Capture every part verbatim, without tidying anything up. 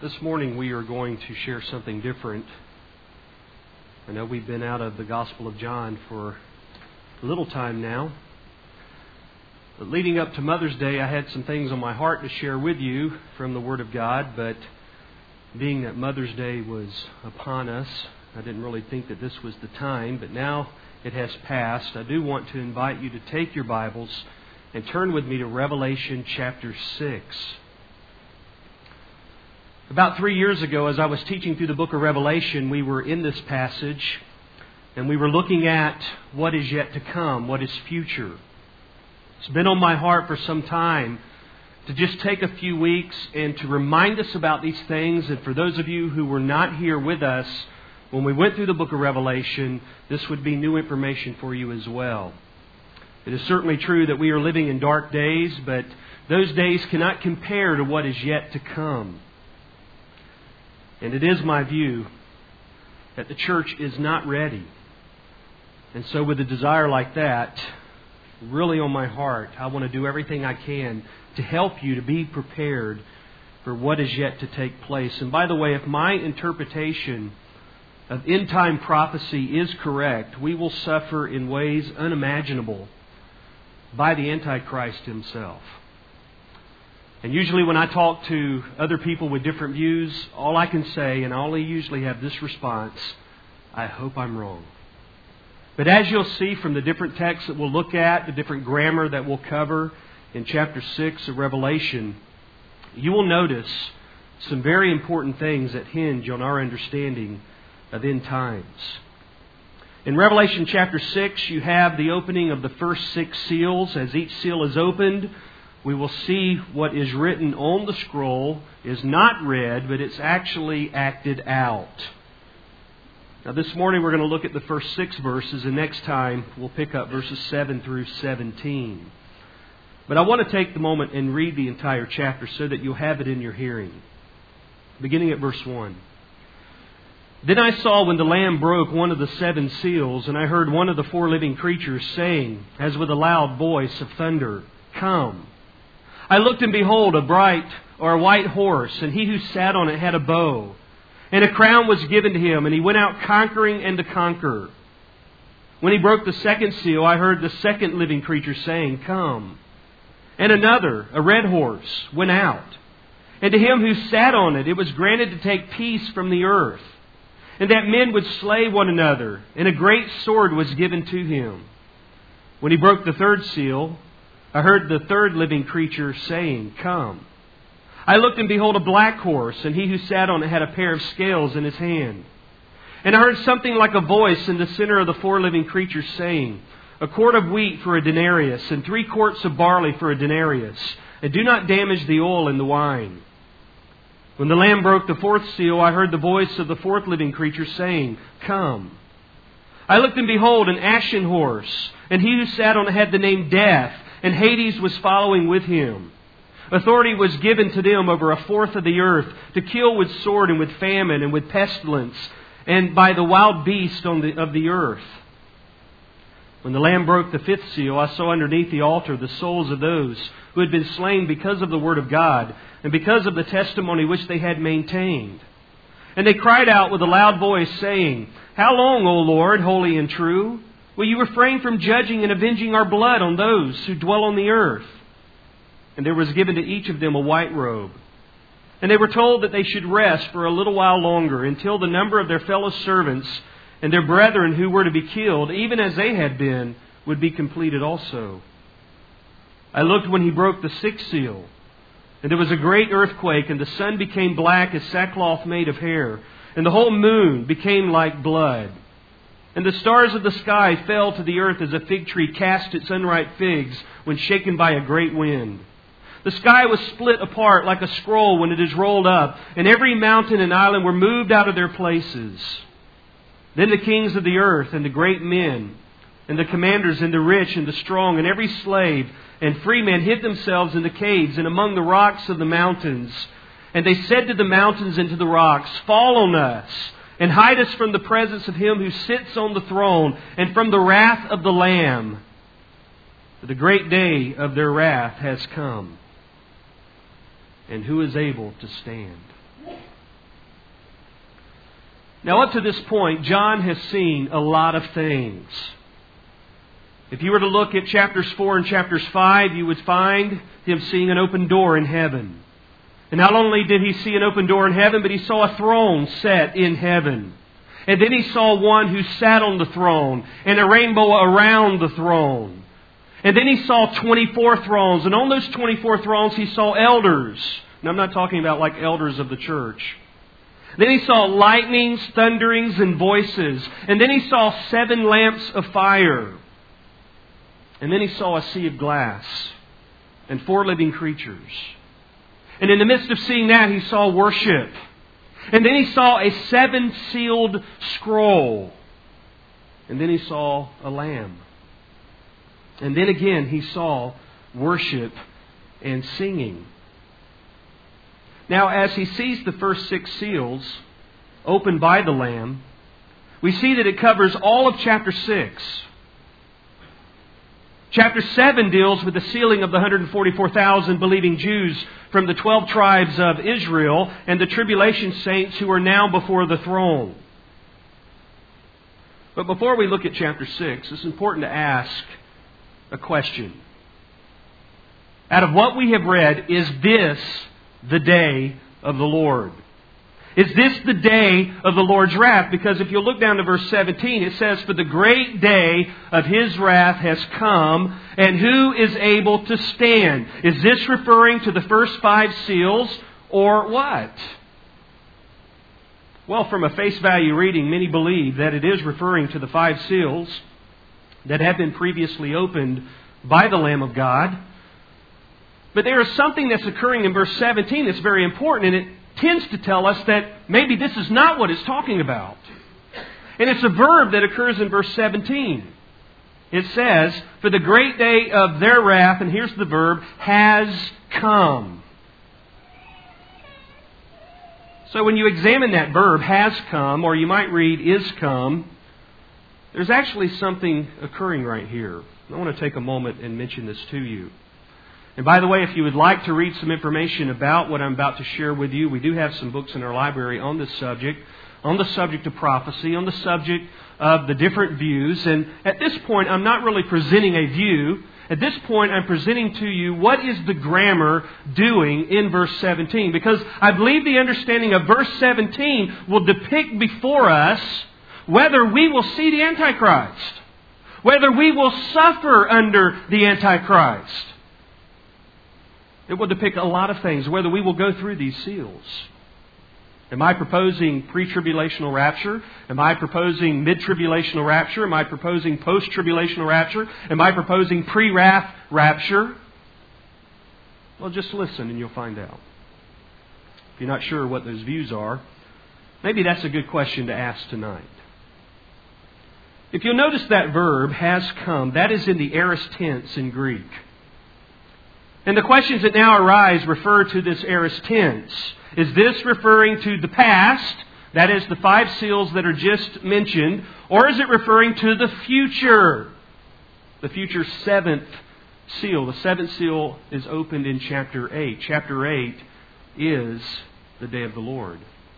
This morning we are going to share something different. I know we've been out of the Gospel of John for a little time now. But leading up to Mother's Day, I had some things on my heart to share with you from the Word of God, but being that Mother's Day was upon us, I didn't really think that this was the time, but now it has passed. I do want to invite you to take your Bibles and turn with me to Revelation chapter six. About three years ago, as I was teaching through the book of Revelation, we were in this passage, and we were looking at what is yet to come, what is future. It's been on my heart for some time to just take a few weeks and to remind us about these things. And for those of you who were not here with us when we went through the book of Revelation, this would be new information for you as well. It is certainly true that we are living in dark days, but those days cannot compare to what is yet to come. And it is my view that the church is not ready. And so with a desire like that, really on my heart, I want to do everything I can to help you to be prepared for what is yet to take place. And by the way, if my interpretation of end-time prophecy is correct, we will suffer in ways unimaginable by the Antichrist himself. And usually when I talk to other people with different views, all I can say, and I only usually have this response, I hope I'm wrong. But as you'll see from the different texts that we'll look at, the different grammar that we'll cover in chapter six of Revelation, you will notice some very important things that hinge on our understanding of end times. In Revelation chapter six, you have the opening of the first six seals. As each seal is opened, we will see what is written on the scroll is not read, but it's actually acted out. Now this morning we're going to look at the first six verses, and next time we'll pick up verses seven through seventeen. But I want to take the moment and read the entire chapter so that you'll have it in your hearing. Beginning at verse one. Then I saw when the Lamb broke one of the seven seals, and I heard one of the four living creatures saying, as with a loud voice of thunder, "Come." I looked, and behold, a bright or a white horse, and he who sat on it had a bow. And a crown was given to him, and he went out conquering and to conquer. When he broke the second seal, I heard the second living creature saying, "Come." And another, a red horse, went out. And to him who sat on it, it was granted to take peace from the earth, and that men would slay one another. And a great sword was given to him. When he broke the third seal, I heard the third living creature saying, "Come." I looked, and behold, a black horse, and he who sat on it had a pair of scales in his hand. And I heard something like a voice in the center of the four living creatures saying, "A quart of wheat for a denarius, and three quarts of barley for a denarius, and do not damage the oil and the wine." When the Lamb broke the fourth seal, I heard the voice of the fourth living creature saying, "Come." I looked, and behold, an ashen horse, and he who sat on it had the name Death, and Hades was following with him. Authority was given to them over a fourth of the earth to kill with sword and with famine and with pestilence and by the wild beast on the, of the earth. When the Lamb broke the fifth seal, I saw underneath the altar the souls of those who had been slain because of the word of God and because of the testimony which they had maintained. And they cried out with a loud voice, saying, "How long, O Lord, holy and true, will you refrain from judging and avenging our blood on those who dwell on the earth?" And there was given to each of them a white robe. And they were told that they should rest for a little while longer until the number of their fellow servants and their brethren who were to be killed, even as they had been, would be completed also. I looked when he broke the sixth seal, and there was a great earthquake, and the sun became black as sackcloth made of hair, and the whole moon became like blood. And the stars of the sky fell to the earth as a fig tree casts its unripe figs when shaken by a great wind. The sky was split apart like a scroll when it is rolled up, and every mountain and island were moved out of their places. Then the kings of the earth and the great men, and the commanders and the rich and the strong, and every slave and free man hid themselves in the caves and among the rocks of the mountains. And they said to the mountains and to the rocks, "Fall on us, and hide us from the presence of Him who sits on the throne, and from the wrath of the Lamb. For the great day of their wrath has come. And who is able to stand?" Now, up to this point, John has seen a lot of things. If you were to look at chapters four and chapters five, you would find him seeing an open door in heaven. And not only did he see an open door in heaven, but he saw a throne set in heaven. And then he saw one who sat on the throne and a rainbow around the throne. And then he saw twenty-four thrones. And on those twenty-four thrones he saw elders. And I'm not talking about like elders of the church. Then he saw lightnings, thunderings, and voices. And then he saw seven lamps of fire. And then he saw a sea of glass and four living creatures. And in the midst of seeing that, he saw worship. And then he saw a seven-sealed scroll. And then he saw a lamb. And then again he saw worship and singing. Now, as he sees the first six seals opened by the Lamb, we see that it covers all of chapter six. Chapter seven deals with the sealing of the one hundred forty-four thousand believing Jews from the twelve tribes of Israel and the tribulation saints who are now before the throne. But before we look at chapter six, it's important to ask a question. Out of what we have read, is this the day of the Lord? Is this the day of the Lord's wrath? Because if you look down to verse seventeen, it says, "For the great day of His wrath has come, and who is able to stand?" Is this referring to the first five seals, or what? Well, from a face value reading, many believe that it is referring to the five seals that have been previously opened by the Lamb of God. But there is something that's occurring in verse seventeen that's very important, and it tends to tell us that maybe this is not what it's talking about. And it's a verb that occurs in verse seventeen. It says, "For the great day of their wrath," and here's the verb, "has come." So when you examine that verb, "has come," or you might read, "is come," there's actually something occurring right here. I want to take a moment and mention this to you. And by the way, if you would like to read some information about what I'm about to share with you, we do have some books in our library on this subject, on the subject of prophecy, on the subject of the different views. And at this point, I'm not really presenting a view. At this point, I'm presenting to you what is the grammar doing in verse seventeen. Because I believe the understanding of verse seventeen will depict before us whether we will see the Antichrist, whether we will suffer under the Antichrist. It will depict a lot of things, whether we will go through these seals. Am I proposing pre-tribulational rapture? Am I proposing mid-tribulational rapture? Am I proposing post-tribulational rapture? Am I proposing pre-wrath rapture? Well, just listen and you'll find out. If you're not sure what those views are, maybe that's a good question to ask tonight. If you'll notice that verb, "has come," that is in the aorist tense in Greek. And the questions that now arise refer to this aorist tense. Is this referring to the past, that is the five seals that are just mentioned, or is it referring to the future, the future seventh seal? The seventh seal is opened in chapter eight. Chapter eight is the day of the Lord.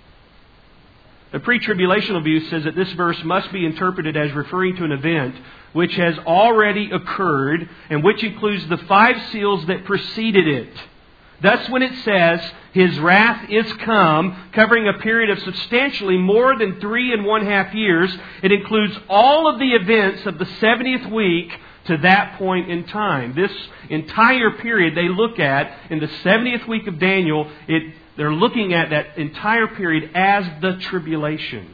The pre-tribulational view says that this verse must be interpreted as referring to an event which has already occurred and which includes the five seals that preceded it. Thus, when it says, "His wrath is come," covering a period of substantially more than three and one half years, it includes all of the events of the seventieth week to that point in time. This entire period they look at in the seventieth week of Daniel, it They're looking at that entire period as the tribulation.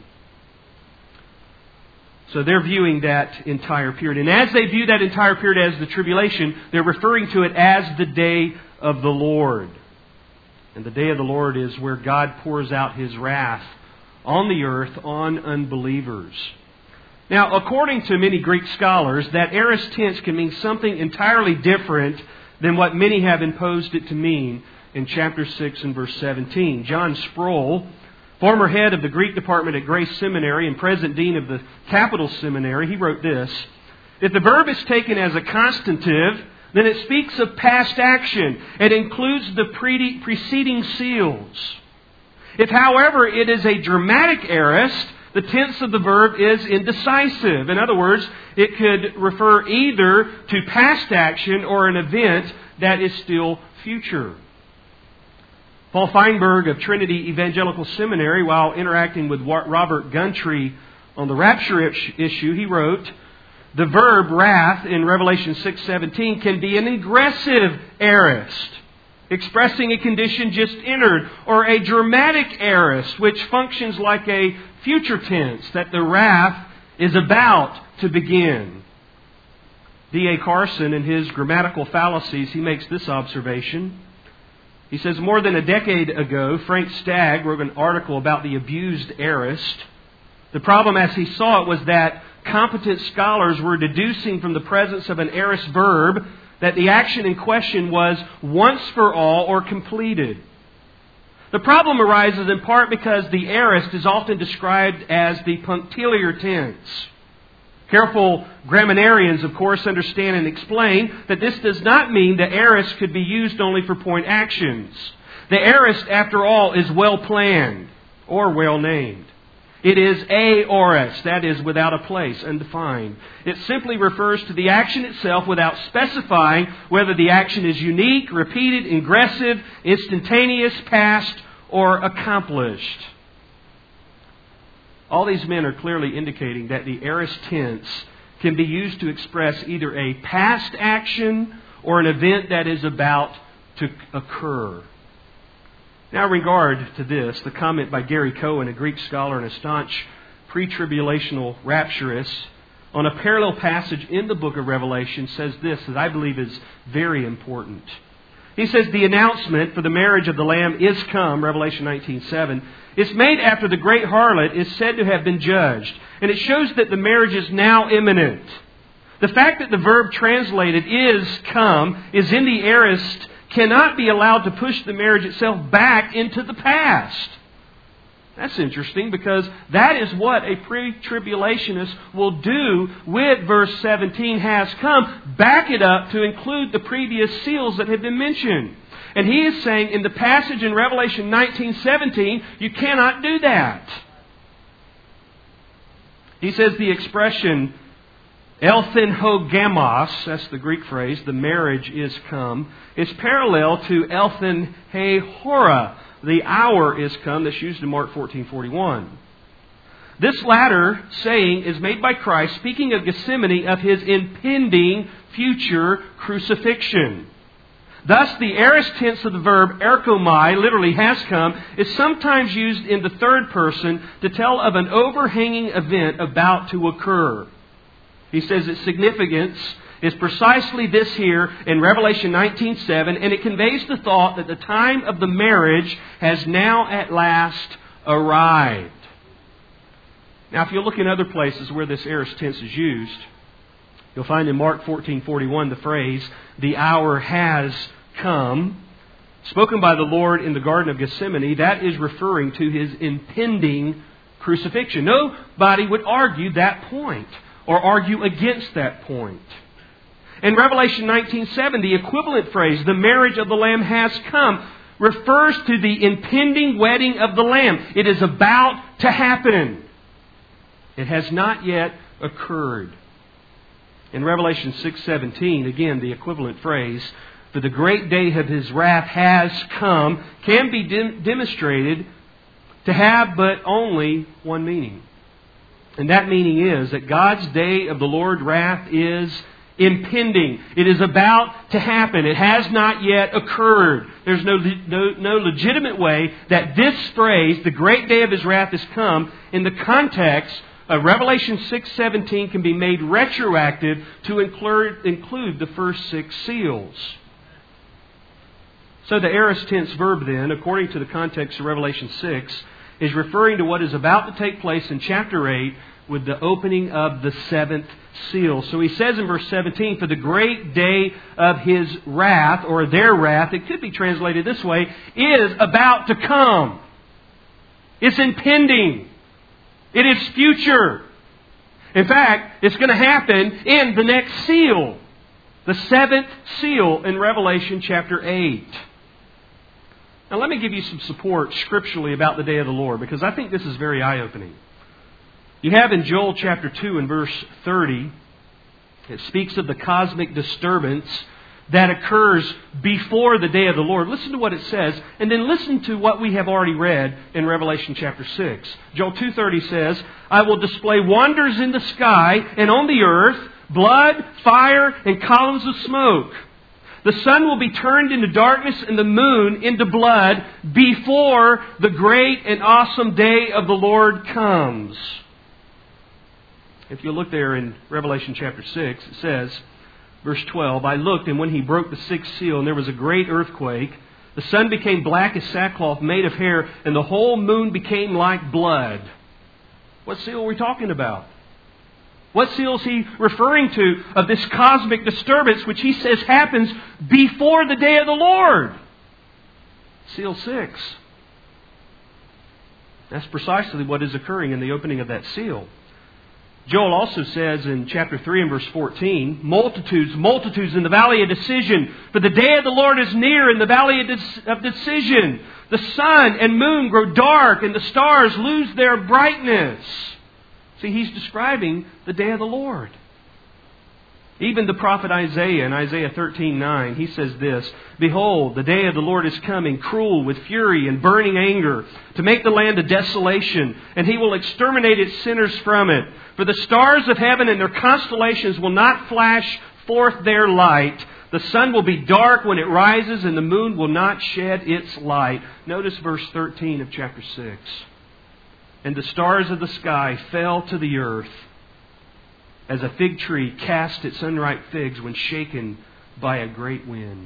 So they're viewing that entire period. And as they view that entire period as the tribulation, they're referring to it as the day of the Lord. And the day of the Lord is where God pours out His wrath on the earth, on unbelievers. Now, according to many Greek scholars, that aorist tense can mean something entirely different than what many have imposed it to mean in chapter six and verse seventeen. John Sproul, former head of the Greek department at Grace Seminary and present dean of the Capital Seminary, he wrote this: "If the verb is taken as a constantive, then it speaks of past action. It includes the pre- preceding seals. If, however, it is a dramatic aorist, The tense of the verb is indecisive. In other words, it could refer either to past action or an event that is still future. Paul Feinberg of Trinity Evangelical Seminary, while interacting with Robert Gundry on the rapture issue, he wrote, "The verb wrath in Revelation six seventeen can be an aggressive aorist, expressing a condition just entered, or a dramatic aorist, which functions like a future tense, that the wrath is about to begin." D A Carson, in his Grammatical Fallacies, he makes this observation. He says, more than a decade ago, Frank Stagg wrote an article about the abused aorist. The problem, as he saw it, was that competent scholars were deducing from the presence of an aorist verb that the action in question was once for all or completed. The problem arises in part because the aorist is often described as the punctiliar tense. Careful grammarians, of course, understand and explain that this does not mean the aorist could be used only for point actions. The aorist, after all, is well planned or well named. It is aorist, that is, without a place, undefined. It simply refers to the action itself without specifying whether the action is unique, repeated, ingressive, instantaneous, past, or accomplished. All these men are clearly indicating that the aorist tense can be used to express either a past action or an event that is about to occur. Now, in regard to this, the comment by Gary Cohen, a Greek scholar and a staunch pre-tribulational rapturist, on a parallel passage in the book of Revelation says this that I believe is very important. He says, the announcement for the marriage of the Lamb is come, Revelation nineteen seven. It's made after the great harlot is said to have been judged. And it shows that the marriage is now imminent. The fact that the verb translated is come is in the aorist cannot be allowed to push the marriage itself back into the past. That's interesting because that is what a pre-tribulationist will do with verse seventeen has come. Back it up to include the previous seals that have been mentioned. And he is saying in the passage in Revelation nineteen seventeen, you cannot do that. He says the expression elthenhogamos, that's the Greek phrase, the marriage is come, is parallel to elthenhehora, the hour is come, that's used in Mark fourteen forty-one. This latter saying is made by Christ, speaking of Gethsemane, of His impending future crucifixion. Thus, the aorist tense of the verb erchomai, literally has come, is sometimes used in the third person to tell of an overhanging event about to occur. He says its significance is precisely this here in Revelation nineteen seven, and it conveys the thought that the time of the marriage has now at last arrived. Now, if you look in other places where this aorist tense is used, you'll find in Mark fourteen forty-one the phrase, the hour has come, spoken by the Lord in the Garden of Gethsemane. That is referring to His impending crucifixion. Nobody would argue that point or argue against that point. In Revelation nineteen seven, the equivalent phrase, the marriage of the Lamb has come, refers to the impending wedding of the Lamb. It is about to happen. It has not yet occurred. In Revelation six seventeen, again, the equivalent phrase, for the great day of His wrath has come, can be dem- demonstrated to have but only one meaning. And that meaning is that God's day of the Lord's wrath is impending. It is about to happen. It has not yet occurred. There's no, no, no legitimate way that this phrase, the great day of His wrath has come, in the context of Revelation six seventeen can be made retroactive to include, include the first six seals. So the aorist tense verb then, according to the context of Revelation six, is referring to what is about to take place in chapter eight with the opening of the seventh seal. So he says in verse seventeen, for the great day of His wrath, or their wrath, it could be translated this way, is about to come. It's impending. It is future. In fact, it's going to happen in the next seal. The seventh seal in Revelation chapter eight. Now let me give you some support scripturally about the day of the Lord, because I think this is very eye-opening. You have in Joel chapter two and verse thirty, it speaks of the cosmic disturbance that occurs before the day of the Lord. Listen to what it says, and then listen to what we have already read in Revelation chapter six. Joel two thirty says, I will display wonders in the sky and on the earth, blood, fire, and columns of smoke. The sun will be turned into darkness and the moon into blood before the great and awesome day of the Lord comes. If you look there in Revelation chapter six, it says, verse twelve, I looked, and when he broke the sixth seal, and there was a great earthquake, the sun became black as sackcloth made of hair, and the whole moon became like blood. What seal are we talking about? What seal is he referring to of this cosmic disturbance which he says happens before the day of the Lord? Seal six. That's precisely what is occurring in the opening of that seal. Joel also says in chapter three and verse fourteen, multitudes, multitudes in the valley of decision. For the day of the Lord is near in the valley of, de- of decision. The sun and moon grow dark and the stars lose their brightness. See, he's describing the day of the Lord. Even the prophet Isaiah in Isaiah thirteen nine, he says this, Behold, the day of the Lord is coming, cruel with fury and burning anger, to make the land a desolation, and He will exterminate its sinners from it. For the stars of heaven and their constellations will not flash forth their light. The sun will be dark when it rises, and the moon will not shed its light. Notice verse thirteen of chapter six. And the stars of the sky fell to the earth, as a fig tree casts its unripe figs when shaken by a great wind.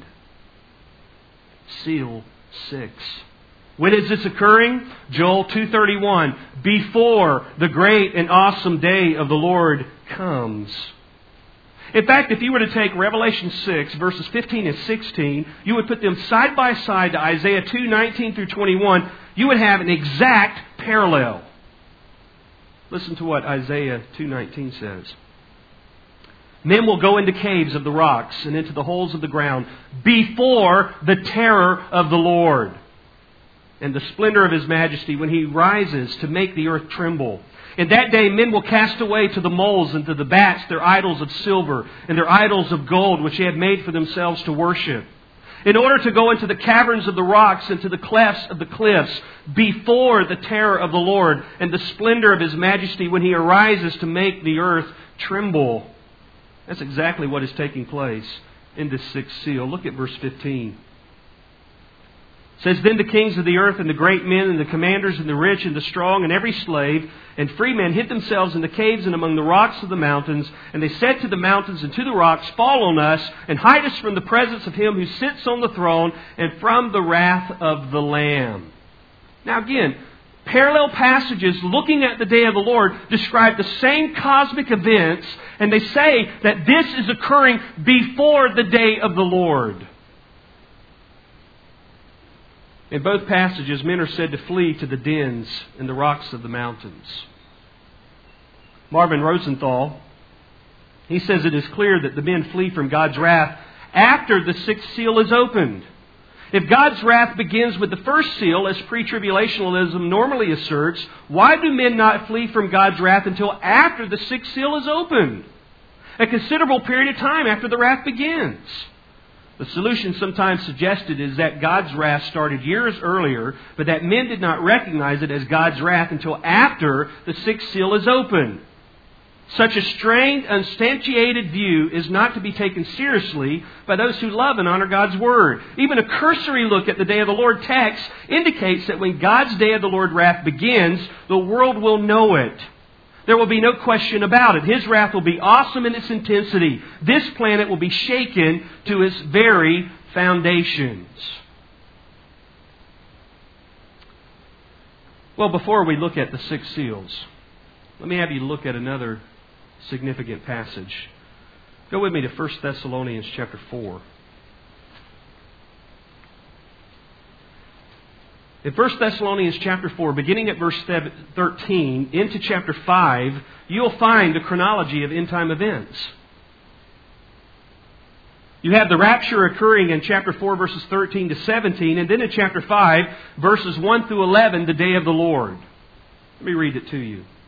Seal six. When is this occurring? Joel two thirty-one. Before the great and awesome day of the Lord comes. In fact, if you were to take Revelation six, verses fifteen and sixteen, you would put them side by side to Isaiah two nineteen through twenty-one, you would have an exact parallel. Listen to what Isaiah two nineteen says. Men will go into caves of the rocks and into the holes of the ground before the terror of the Lord and the splendor of His majesty when He rises to make the earth tremble. In that day men will cast away to the moles and to the bats their idols of silver and their idols of gold which they had made for themselves to worship, in order to go into the caverns of the rocks and to the clefts of the cliffs before the terror of the Lord and the splendor of His majesty when He arises to make the earth tremble. That's exactly what is taking place in this sixth seal. Look at verse fifteen. It says, Then the kings of the earth and the great men and the commanders and the rich and the strong and every slave and free man hid themselves in the caves and among the rocks of the mountains. And they said to the mountains and to the rocks, Fall on us and hide us from the presence of Him who sits on the throne and from the wrath of the Lamb. Now again, parallel passages looking at the day of the Lord describe the same cosmic events, and they say that this is occurring before the day of the Lord. In both passages, men are said to flee to the dens and the rocks of the mountains. Marvin Rosenthal, he says it is clear that the men flee from God's wrath after the sixth seal is opened. If God's wrath begins with the first seal, as pre-tribulationalism normally asserts, why do men not flee from God's wrath until after the sixth seal is opened? A considerable period of time after the wrath begins. The solution sometimes suggested is that God's wrath started years earlier, but that men did not recognize it as God's wrath until after the sixth seal is opened. Such a strained, unsubstantiated view is not to be taken seriously by those who love and honor God's Word. Even a cursory look at the Day of the Lord text indicates that when God's Day of the Lord wrath begins, the world will know it. There will be no question about it. His wrath will be awesome in its intensity. This planet will be shaken to its very foundations. Well, before we look at the six seals, let me have you look at another significant passage. Go with me to First Thessalonians chapter four. In First Thessalonians chapter four, beginning at verse thirteen, into chapter five, you'll find the chronology of end-time events. You have the rapture occurring in chapter four, verses thirteen to seventeen, and then in chapter five, verses one through eleven, the day of the Lord. Let me read it to you.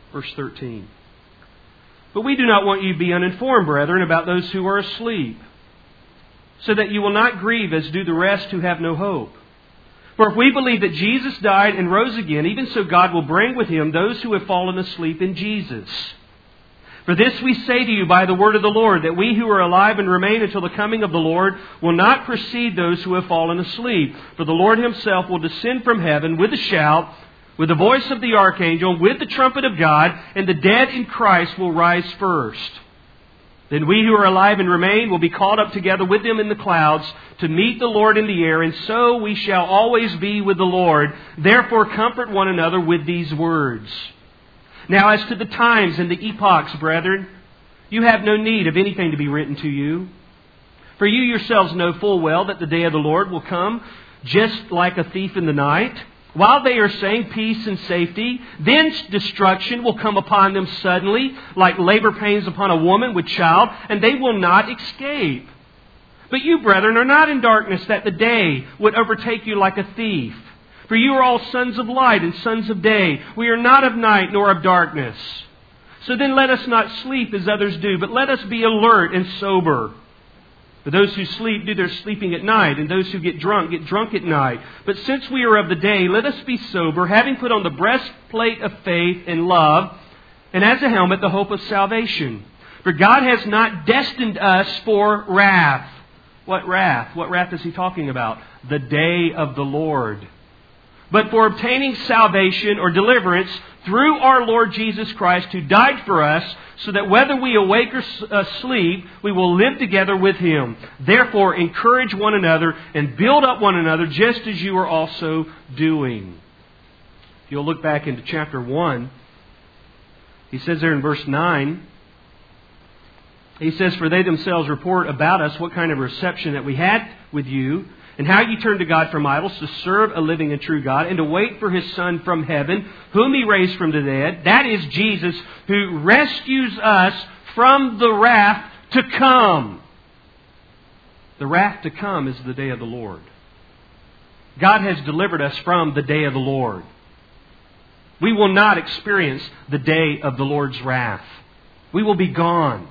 Verse thirteen. But we do not want you to be uninformed, brethren, about those who are asleep, so that you will not grieve as do the rest who have no hope. For if we believe that Jesus died and rose again, even so God will bring with Him those who have fallen asleep in Jesus. For this we say to you by the word of the Lord, that we who are alive and remain until the coming of the Lord will not precede those who have fallen asleep. For the Lord Himself will descend from heaven with a shout, with the voice of the archangel, with the trumpet of God, and the dead in Christ will rise first. Then we who are alive and remain will be caught up together with them in the clouds to meet the Lord in the air, and so we shall always be with the Lord. Therefore comfort one another with these words. Now as to the times and the epochs, brethren, you have no need of anything to be written to you. For you yourselves know full well that the day of the Lord will come just like a thief in the night. While they are saying peace and safety, then destruction will come upon them suddenly, like labor pains upon a woman with child, and they will not escape. But you, brethren, are not in darkness, that the day would overtake you like a thief. For you are all sons of light and sons of day. We are not of night nor of darkness. So then let us not sleep as others do, but let us be alert and sober. For those who sleep do their sleeping at night, and those who get drunk get drunk at night. But since we are of the day, let us be sober, having put on the breastplate of faith and love, and as a helmet the hope of salvation. For God has not destined us for wrath. What wrath? What wrath is He talking about? The day of the Lord. But for obtaining salvation or deliverance through our Lord Jesus Christ, who died for us, so that whether we awake or sleep, we will live together with Him. Therefore, encourage one another and build up one another, just as you are also doing. If you'll look back into chapter one, he says there in verse nine, he says, For they themselves report about us what kind of reception that we had with you, and how you turned to God from idols to serve a living and true God, and to wait for His Son from heaven, whom He raised from the dead. That is Jesus, who rescues us from the wrath to come. The wrath to come is the day of the Lord. God has delivered us from the day of the Lord. We will not experience the day of the Lord's wrath. We will be gone.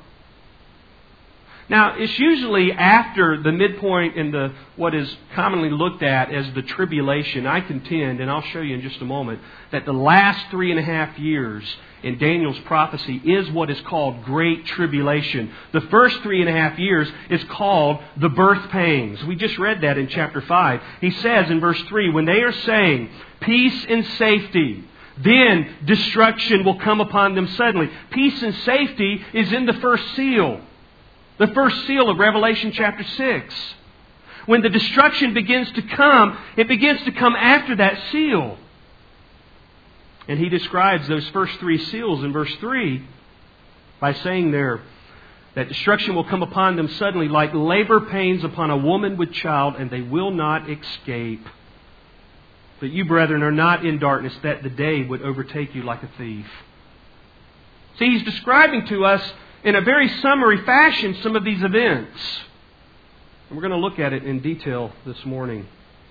Now, it's usually after the midpoint in the what is commonly looked at as the tribulation. I contend, and I'll show you in just a moment, that the last three and a half years in Daniel's prophecy is what is called Great Tribulation. The first three and a half years is called the birth pains. We just read that in chapter five. He says in verse three, when they are saying peace and safety, then destruction will come upon them suddenly. Peace and safety is in the first seal. The first seal of Revelation chapter six. When the destruction begins to come, it begins to come after that seal. And he describes those first three seals in verse three by saying there that destruction will come upon them suddenly like labor pains upon a woman with child, and they will not escape. But you, brethren, are not in darkness, that the day would overtake you like a thief. See, he's describing to us in a very summary fashion some of these events. And we're going to look at it in detail this morning.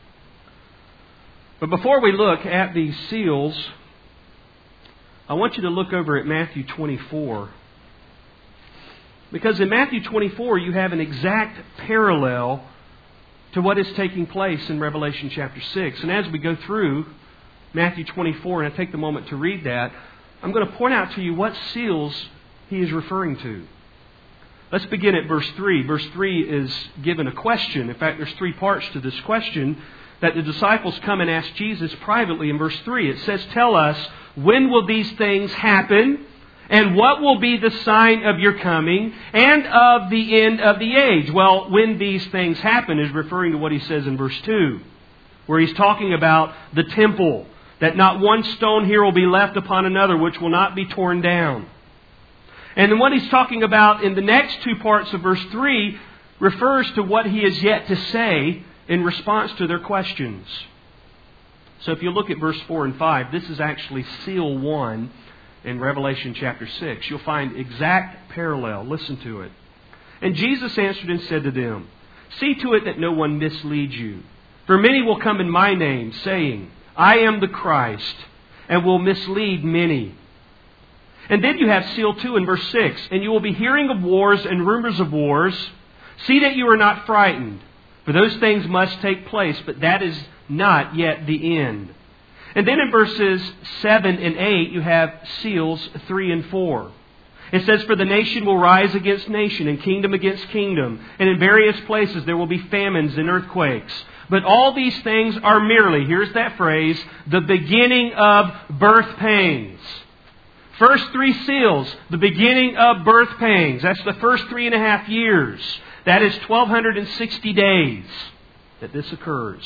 But before we look at these seals, I want you to look over at Matthew twenty-four. Because in Matthew twenty-four you have an exact parallel to what is taking place in Revelation chapter six. And as we go through Matthew twenty-four, and I take the moment to read that, I'm going to point out to you what seals he is referring to. Let's begin at verse three. Verse three is given a question. In fact, there's three parts to this question that the disciples come and ask Jesus privately in verse three. It says, tell us, when will these things happen? And what will be the sign of your coming and of the end of the age? Well, when these things happen is referring to what he says in verse two, where he's talking about the temple, that not one stone here will be left upon another, which will not be torn down. And then what he's talking about in the next two parts of verse three refers to what he is yet to say in response to their questions. So if you look at verse four and five, this is actually seal one in Revelation chapter six. You'll find exact parallel. Listen to it. And Jesus answered and said to them, see to it that no one misleads you. For many will come in my name, saying, I am the Christ, and will mislead many. And then you have seal two in verse six. And you will be hearing of wars and rumors of wars. See that you are not frightened. For those things must take place, but that is not yet the end. And then in verses seven and eight, you have seals three and four. It says, for the nation will rise against nation and kingdom against kingdom. And in various places there will be famines and earthquakes. But all these things are merely, here's that phrase, the beginning of birth pains. First three seals, the beginning of birth pains. That's the first three and a half years. That is twelve sixty days that this occurs.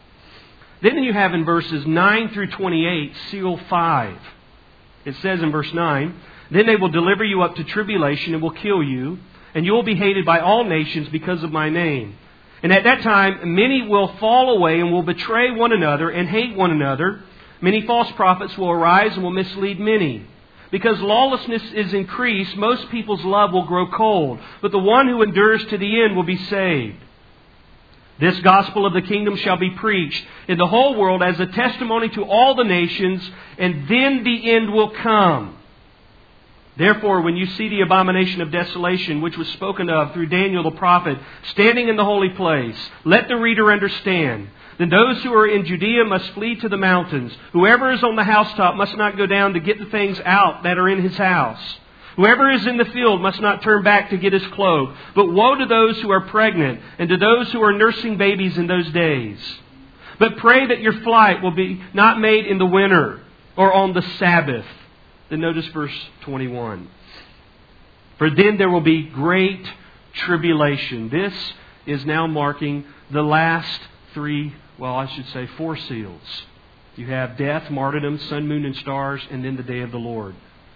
Then you have in verses nine through twenty-eight, seal five. It says in verse nine, then they will deliver you up to tribulation and will kill you, and you will be hated by all nations because of my name. And at that time, many will fall away and will betray one another and hate one another. Many false prophets will arise and will mislead many. Because lawlessness is increased, most people's love will grow cold, but the one who endures to the end will be saved. This gospel of the kingdom shall be preached in the whole world as a testimony to all the nations, and then the end will come. Therefore, when you see the abomination of desolation, which was spoken of through Daniel the prophet, standing in the holy place, let the reader understand. Then those who are in Judea must flee to the mountains. Whoever is on the housetop must not go down to get the things out that are in his house. Whoever is in the field must not turn back to get his cloak. But woe to those who are pregnant and to those who are nursing babies in those days. But pray that your flight will be not made in the winter or on the Sabbath. Then notice verse twenty-one. For then there will be great tribulation. This is now marking the last three, well, I should say four seals. You have death, martyrdom, sun, moon, and stars, and then the day of the Lord.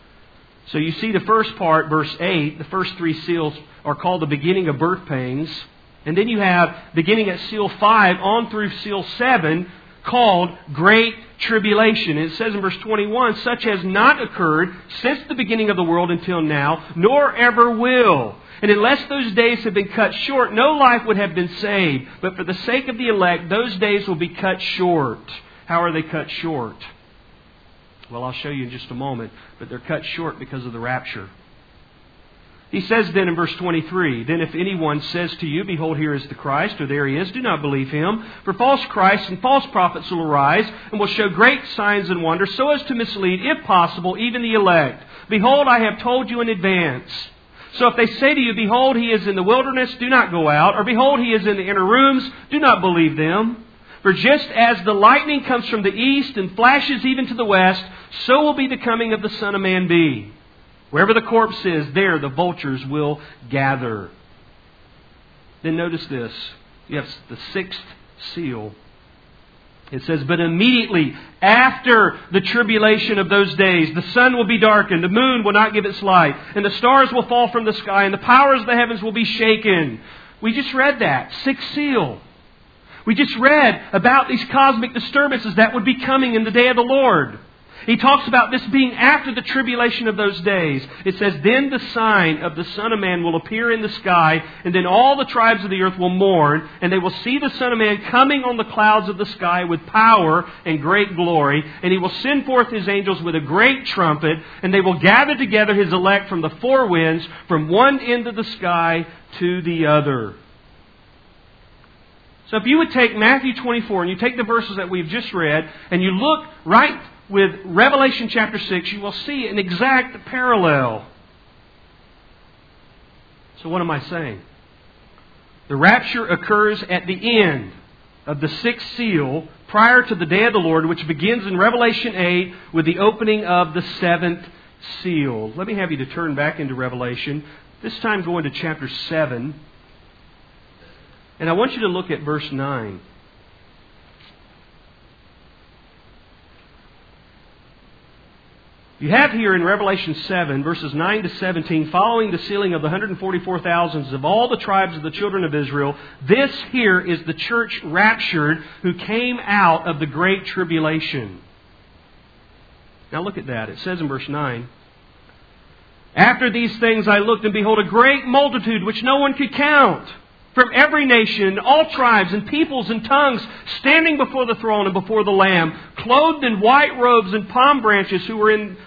So you see the first part, verse eight, the first three seals are called the beginning of birth pains. And then you have, beginning at seal five on through seal seven, called Great Tribulation. And it says in verse twenty-one, such has not occurred since the beginning of the world until now, nor ever will. And unless those days have been cut short, no life would have been saved. But for the sake of the elect, those days will be cut short. How are they cut short? Well, I'll show you in just a moment. But they're cut short because of the rapture. He says then in verse twenty-three, then if anyone says to you, behold, here is the Christ, or there he is, do not believe him. For false Christs and false prophets will arise and will show great signs and wonders, so as to mislead, if possible, even the elect. Behold, I have told you in advance. So if they say to you, behold, he is in the wilderness, do not go out. Or behold, he is in the inner rooms, do not believe them. For just as the lightning comes from the east and flashes even to the west, so will be the coming of the Son of Man be. Wherever the corpse is, there the vultures will gather. Then notice this. You have the sixth seal. It says, but immediately after the tribulation of those days, the sun will be darkened, the moon will not give its light, and the stars will fall from the sky, and the powers of the heavens will be shaken. We just read that. Sixth seal. We just read about these cosmic disturbances that would be coming in the day of the Lord. He talks about this being after the tribulation of those days. It says, then the sign of the Son of Man will appear in the sky, and then all the tribes of the earth will mourn, and they will see the Son of Man coming on the clouds of the sky with power and great glory. And He will send forth His angels with a great trumpet, and they will gather together His elect from the four winds, from one end of the sky to the other. So if you would take Matthew twenty-four, and you take the verses that we've just read, and you look right with Revelation chapter six, you will see an exact parallel. So what am I saying? The rapture occurs at the end of the sixth seal, prior to the day of the Lord, which begins in Revelation eight with the opening of the seventh seal. Let me have you to turn back into Revelation, this time going to chapter seven. And I want you to look at verse nine. You have here in Revelation seven, verses nine to seventeen, following the sealing of the one hundred forty-four thousands of all the tribes of the children of Israel, this here is the church raptured who came out of the great tribulation. Now look at that. It says in verse nine, after these things I looked, and behold, a great multitude which no one could count, from every nation, all tribes and peoples and tongues, standing before the throne and before the Lamb, clothed in white robes and palm branches, who were in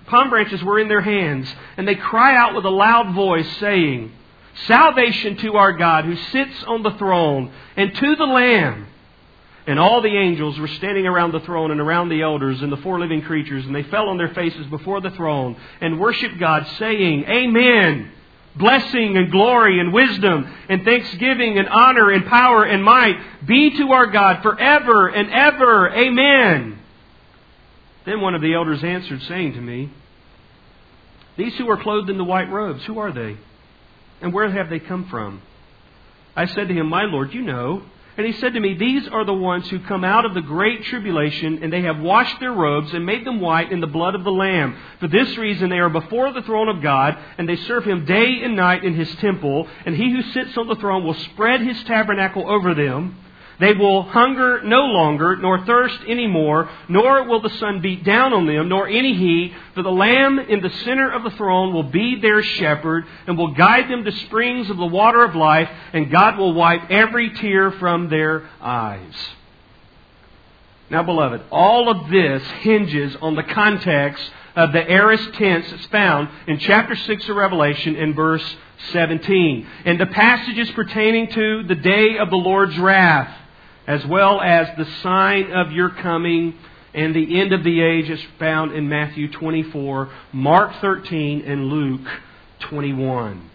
palm branches were in their hands, and they cry out with a loud voice, saying, Salvation to our God who sits on the throne, and to the Lamb. And all the angels were standing around the throne and around the elders and the four living creatures, and they fell on their faces before the throne and worshiped God, saying, Amen. Blessing and glory and wisdom and thanksgiving and honor and power and might be to our God forever and ever. Amen. Then one of the elders answered, saying to me, These who are clothed in the white robes, who are they? And where have they come from? I said to him, My Lord, you know. And he said to me, These are the ones who come out of the great tribulation, and they have washed their robes and made them white in the blood of the Lamb. For this reason they are before the throne of God, and they serve Him day and night in His temple. And He who sits on the throne will spread His tabernacle over them. They will hunger no longer, nor thirst any more, nor will the sun beat down on them, nor any heat. For the Lamb in the center of the throne will be their shepherd, and will guide them to springs of the water of life, and God will wipe every tear from their eyes. Now, beloved, all of this hinges on the context of the aorist tense that's found in chapter six of Revelation in verse seventeen. And the passages pertaining to the day of the Lord's wrath, as well as the sign of your coming and the end of the age is found in Matthew twenty-four, Mark thirteen, and Luke twenty-one.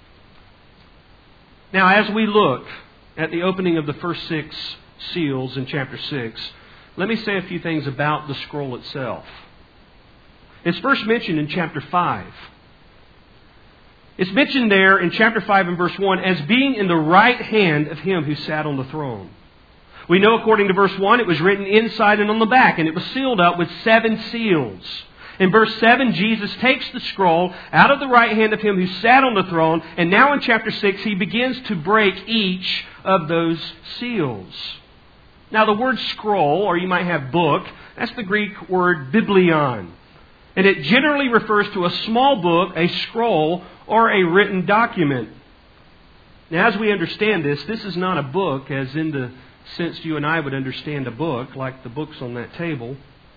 Now, as we look at the opening of the first six seals in chapter six, let me say a few things about the scroll itself. It's first mentioned in chapter five. It's mentioned there in chapter five and verse one as being in the right hand of Him who sat on the throne. We know according to verse one, it was written inside and on the back, and it was sealed up with seven seals. In verse seven, Jesus takes the scroll out of the right hand of Him who sat on the throne, and now in chapter six, He begins to break each of those seals. Now the word scroll, or you might have book, that's the Greek word biblion. And it generally refers to a small book, a scroll, or a written document. Now as we understand this, this is not a book as in the sense you and I would understand a book, like the books on that table.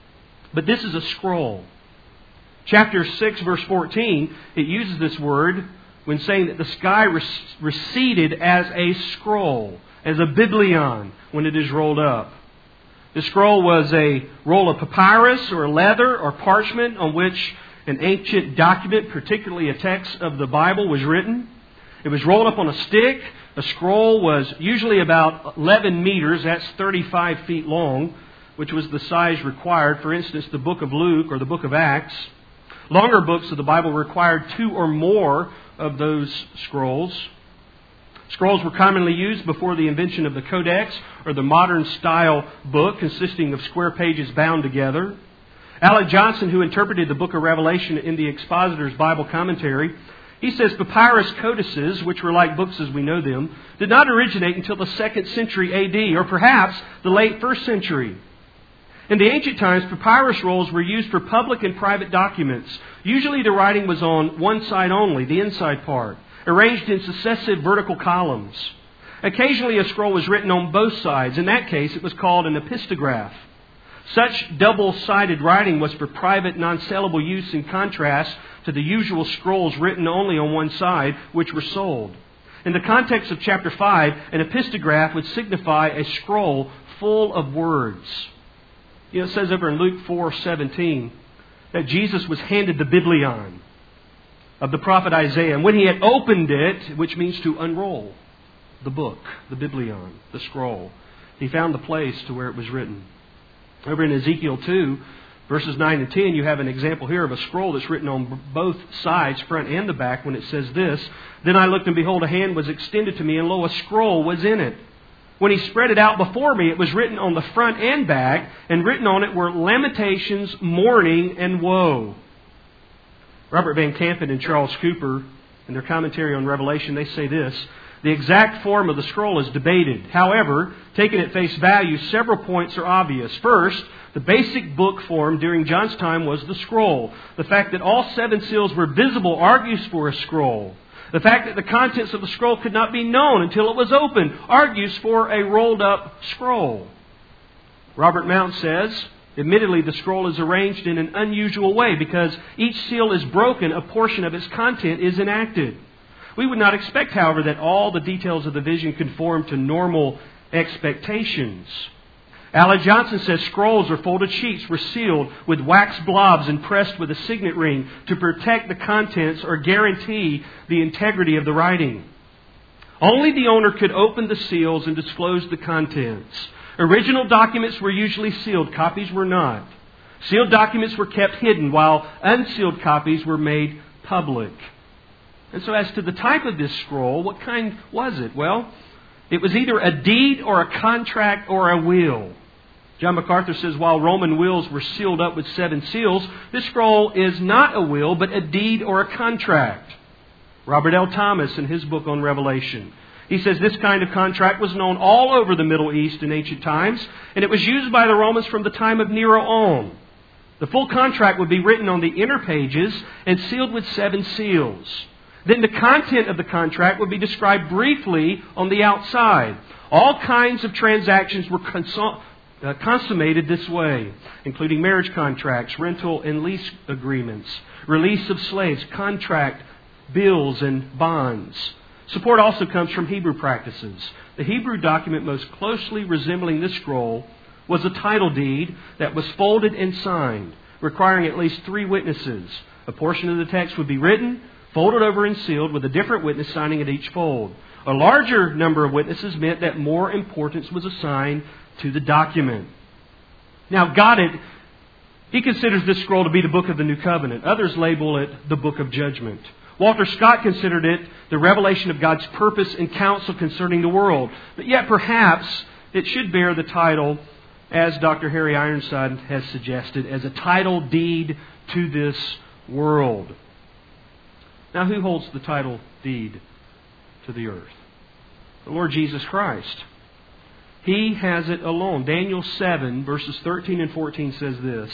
But this is a scroll. Chapter six, verse fourteen, it uses this word when saying that the sky receded as a scroll, as a biblion, when it is rolled up. The scroll was a roll of papyrus or leather or parchment on which an ancient document, particularly a text of the Bible, was written. It was rolled up on a stick. A scroll was usually about eleven meters, that's thirty-five feet long, which was the size required. For instance, the book of Luke or the book of Acts. Longer books of the Bible required two or more of those scrolls. Scrolls were commonly used before the invention of the Codex or the modern style book consisting of square pages bound together. Alan Johnson, who interpreted the book of Revelation in the Expositor's Bible Commentary, he says papyrus codices, which were like books as we know them, did not originate until the second century A D or perhaps the late first century. In the ancient times, papyrus rolls were used for public and private documents. Usually the writing was on one side only, the inside part, arranged in successive vertical columns. Occasionally a scroll was written on both sides. In that case, it was called an epistograph. Such double-sided writing was for private, non-sellable use in contrast to the usual scrolls written only on one side, which were sold. In the context of chapter five, an epistograph would signify a scroll full of words. You know, it says over in Luke four seventeen that Jesus was handed the biblion of the prophet Isaiah. And when He had opened it, which means to unroll the book, the biblion, the scroll, He found the place to where it was written. Over in Ezekiel two, verses nine and ten, you have an example here of a scroll that's written on both sides, front and the back, when it says this, Then I looked, and behold, a hand was extended to me, and lo, a scroll was in it. When He spread it out before me, it was written on the front and back, and written on it were lamentations, mourning, and woe. Robert Van Kampen and Charles Cooper, in their commentary on Revelation, they say this, The exact form of the scroll is debated. However, taken at face value, several points are obvious. First, the basic book form during John's time was the scroll. The fact that all seven seals were visible argues for a scroll. The fact that the contents of the scroll could not be known until it was opened argues for a rolled up scroll. Robert Mount says, Admittedly, the scroll is arranged in an unusual way because each seal is broken, a portion of its content is enacted. We would not expect, however, that all the details of the vision conform to normal expectations. Allen Johnson says scrolls or folded sheets were sealed with wax blobs and pressed with a signet ring to protect the contents or guarantee the integrity of the writing. Only the owner could open the seals and disclose the contents. Original documents were usually sealed, copies were not. Sealed documents were kept hidden, while unsealed copies were made public. And so as to the type of this scroll, what kind was it? Well, it was either a deed or a contract or a will. John MacArthur says while Roman wills were sealed up with seven seals, this scroll is not a will, but a deed or a contract. Robert L. Thomas, in his book on Revelation, he says this kind of contract was known all over the Middle East in ancient times, and it was used by the Romans from the time of Nero on. The full contract would be written on the inner pages and sealed with seven seals. Then the content of the contract would be described briefly on the outside. All kinds of transactions were consum- uh, consummated this way, including marriage contracts, rental and lease agreements, release of slaves, contract, bills, and bonds. Support also comes from Hebrew practices. The Hebrew document most closely resembling this scroll was a title deed that was folded and signed, requiring at least three witnesses. A portion of the text would be written, folded over and sealed with a different witness signing at each fold. A larger number of witnesses meant that more importance was assigned to the document. Now, Goddard, he considers this scroll to be the book of the New Covenant. Others label it the book of judgment. Walter Scott considered it the revelation of God's purpose and counsel concerning the world. But yet perhaps it should bear the title, as Doctor Harry Ironside has suggested, as a title deed to this world. Now, who holds the title deed to the earth? The Lord Jesus Christ. He has it alone. Daniel seven, verses thirteen and fourteen says this: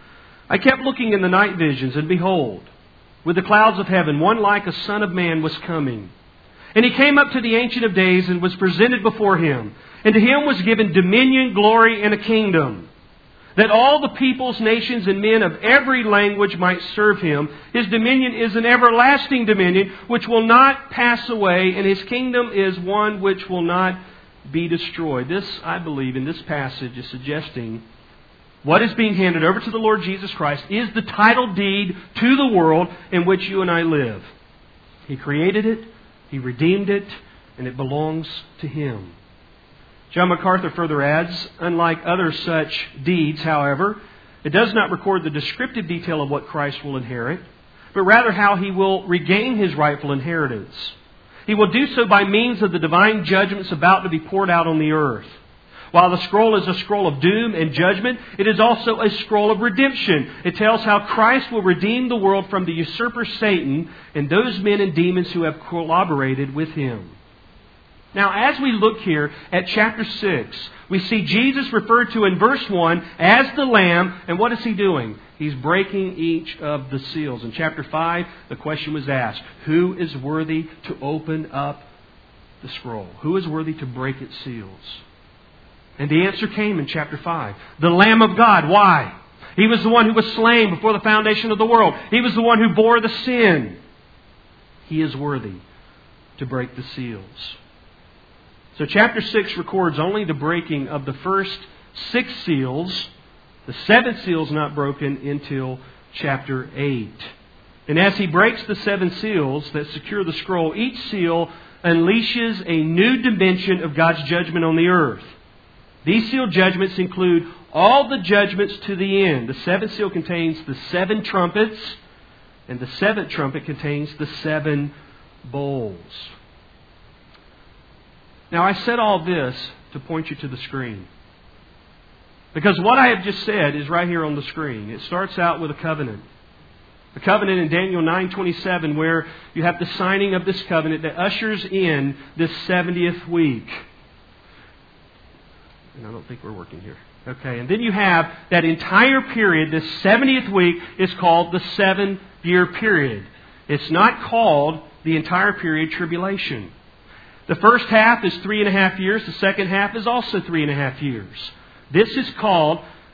I kept looking in the night visions, and behold, with the clouds of heaven, one like a son of man was coming. And he came up to the Ancient of Days and was presented before him. And to him was given dominion, glory, and a kingdom, that all the peoples, nations, and men of every language might serve him. His dominion is an everlasting dominion which will not pass away, and his kingdom is one which will not be destroyed. This, I believe, in this passage is suggesting what is being handed over to the Lord Jesus Christ is the title deed to the world in which you and I live. He created it, He redeemed it, and it belongs to Him. John MacArthur further adds, unlike other such deeds, however, it does not record the descriptive detail of what Christ will inherit, but rather how He will regain His rightful inheritance. He will do so by means of the divine judgments about to be poured out on the earth. While the scroll is a scroll of doom and judgment, it is also a scroll of redemption. It tells how Christ will redeem the world from the usurper Satan and those men and demons who have collaborated with him. Now, as we look here at chapter six, we see Jesus referred to in verse one as the Lamb. And what is He doing? He's breaking each of the seals. In chapter five, the question was asked, who is worthy to open up the scroll? Who is worthy to break its seals? And the answer came in chapter five. The Lamb of God. Why? He was the one who was slain before the foundation of the world. He was the one who bore the sin. He is worthy to break the seals. So chapter six records only the breaking of the first six seals. The seventh seal is not broken until chapter eight. And as He breaks the seven seals that secure the scroll, each seal unleashes a new dimension of God's judgment on the earth. These seal judgments include all the judgments to the end. The seventh seal contains the seven trumpets, and the seventh trumpet contains the seven bowls. Now, I said all this to point you to the screen, because what I have just said is right here on the screen. It starts out with a covenant. A covenant in Daniel nine twenty-seven, where you have the signing of this covenant that ushers in this seventieth week. And I don't think we're working here. Okay, and then you have that entire period, this seventieth week, is called the seven-year period. It's not called the entire period tribulation. The first half is three and a half years. The second half is also three and a half years. This is called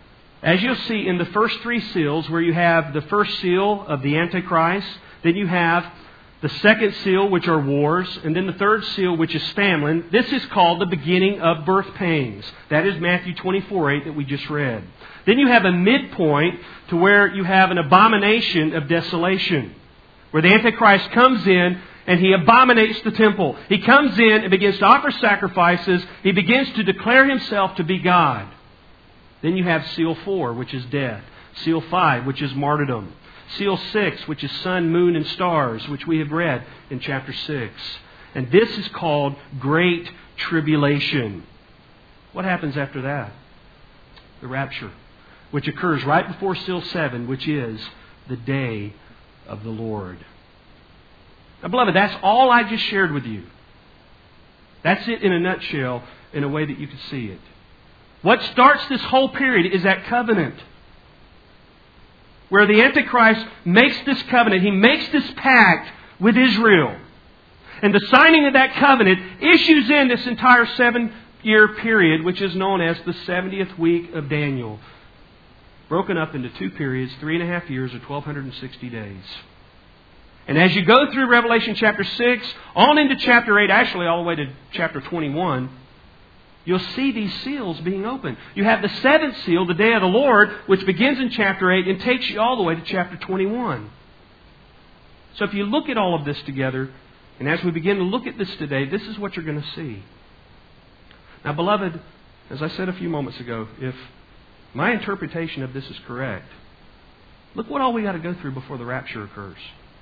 As you'll see in the first three seals, where you have the first seal of the Antichrist, then you have the second seal, which are wars, and then the third seal, which is famine. This is called the beginning of birth pains. That is Matthew twenty-four eight that we just read. Then you have a midpoint to where you have an abomination of desolation, where the Antichrist comes in and he abominates the temple. He comes in and begins to offer sacrifices. He begins to declare himself to be God. Then you have seal four, which is death. Seal five, which is martyrdom. Seal six, which is sun, moon, and stars, which we have read in chapter six. And this is called Great Tribulation. What happens after that? The rapture, which occurs right before seal seven, which is the day of the Lord. Now, beloved, that's all I just shared with you. That's it in a nutshell, in a way that you can see it. What starts this whole period is that covenant, where the Antichrist makes this covenant. He makes this pact with Israel. And the signing of that covenant issues in this entire seven-year period, which is known as the seventieth week of Daniel, broken up into two periods, three and a half years or twelve sixty days. And as you go through Revelation chapter six, on into chapter eight, actually all the way to chapter twenty-one, you'll see these seals being opened. You have the seventh seal, the day of the Lord, which begins in chapter eight and takes you all the way to chapter twenty-one. So if you look at all of this together, and as we begin to look at this today, this is what you're going to see. Now, beloved, as I said a few moments ago, if my interpretation of this is correct, look what all we got to go through before the rapture occurs.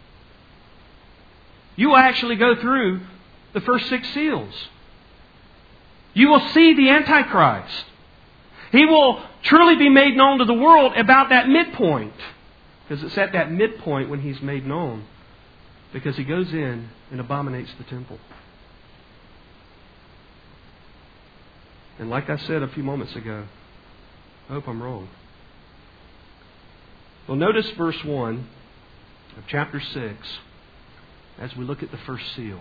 You will actually go through the first six seals. You will see the Antichrist. He will truly be made known to the world about that midpoint. Because it's at that midpoint when He's made known. Because He goes in and abominates the temple. And like I said a few moments ago, I hope I'm wrong. Well, notice verse one of chapter six as we look at the first seal.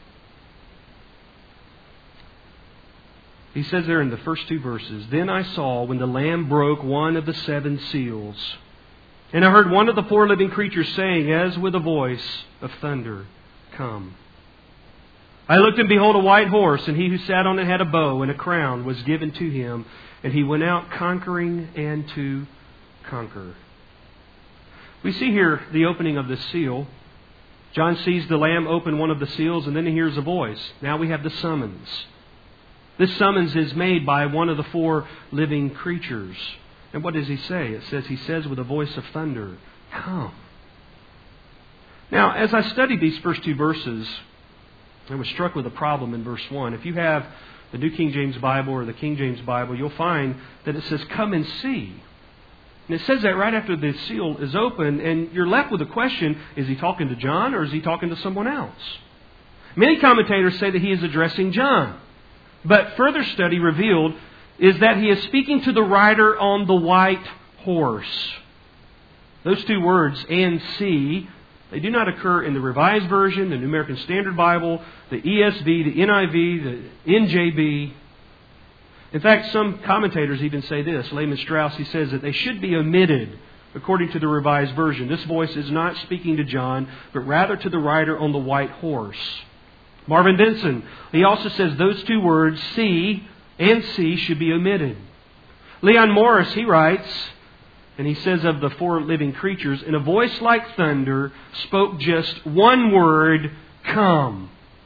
He says there in the first two verses, "Then I saw when the Lamb broke one of the seven seals, and I heard one of the four living creatures saying, as with a voice of thunder, 'Come.' I looked and behold a white horse, and he who sat on it had a bow, and a crown was given to him, and he went out conquering and to conquer." We see here the opening of this seal. John sees the Lamb open one of the seals, and then he hears a voice. Now we have the summons. This summons is made by one of the four living creatures. And what does he say? It says, he says with a voice of thunder, "Come." Now, as I studied these first two verses, I was struck with a problem in verse one. If you have the New King James Bible or the King James Bible, you'll find that it says, "Come and see." And it says that right after the seal is open, and you're left with a question, is he talking to John or is he talking to someone else? Many commentators say that he is addressing John. But further study revealed is that he is speaking to the rider on the white horse. Those two words, "and see," they do not occur in the Revised Version, the New American Standard Bible, the E S V, the N I V, the N J B. In fact, some commentators even say this. Lehman Strauss, he says that they should be omitted according to the Revised Version. This voice is not speaking to John, but rather to the rider on the white horse. Marvin Benson, he also says those two words, "see" and "see," should be omitted. Leon Morris, he writes, and he says of the four living creatures, "In a voice like thunder spoke just one word, 'Come.'"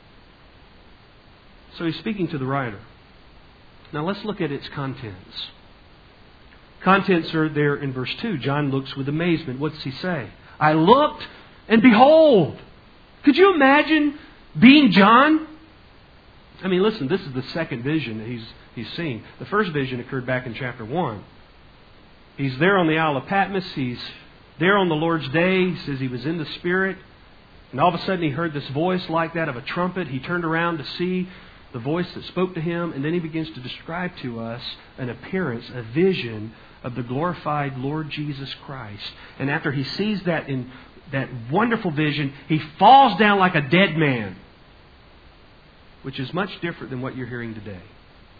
So he's speaking to the rider. Now let's look at its contents. Contents are there in verse two. John looks with amazement. What does he say? "I looked, and behold." Could you imagine being John? I mean, listen, this is the second vision that he's, he's seen. The first vision occurred back in chapter one. He's there on the Isle of Patmos. He's there on the Lord's day. He says he was in the Spirit. And all of a sudden he heard this voice like that of a trumpet. He turned around to see the voice that spoke to him. And then he begins to describe to us an appearance, a vision of the glorified Lord Jesus Christ. And after he sees that in that wonderful vision, he falls down like a dead man, which is much different than what you're hearing today.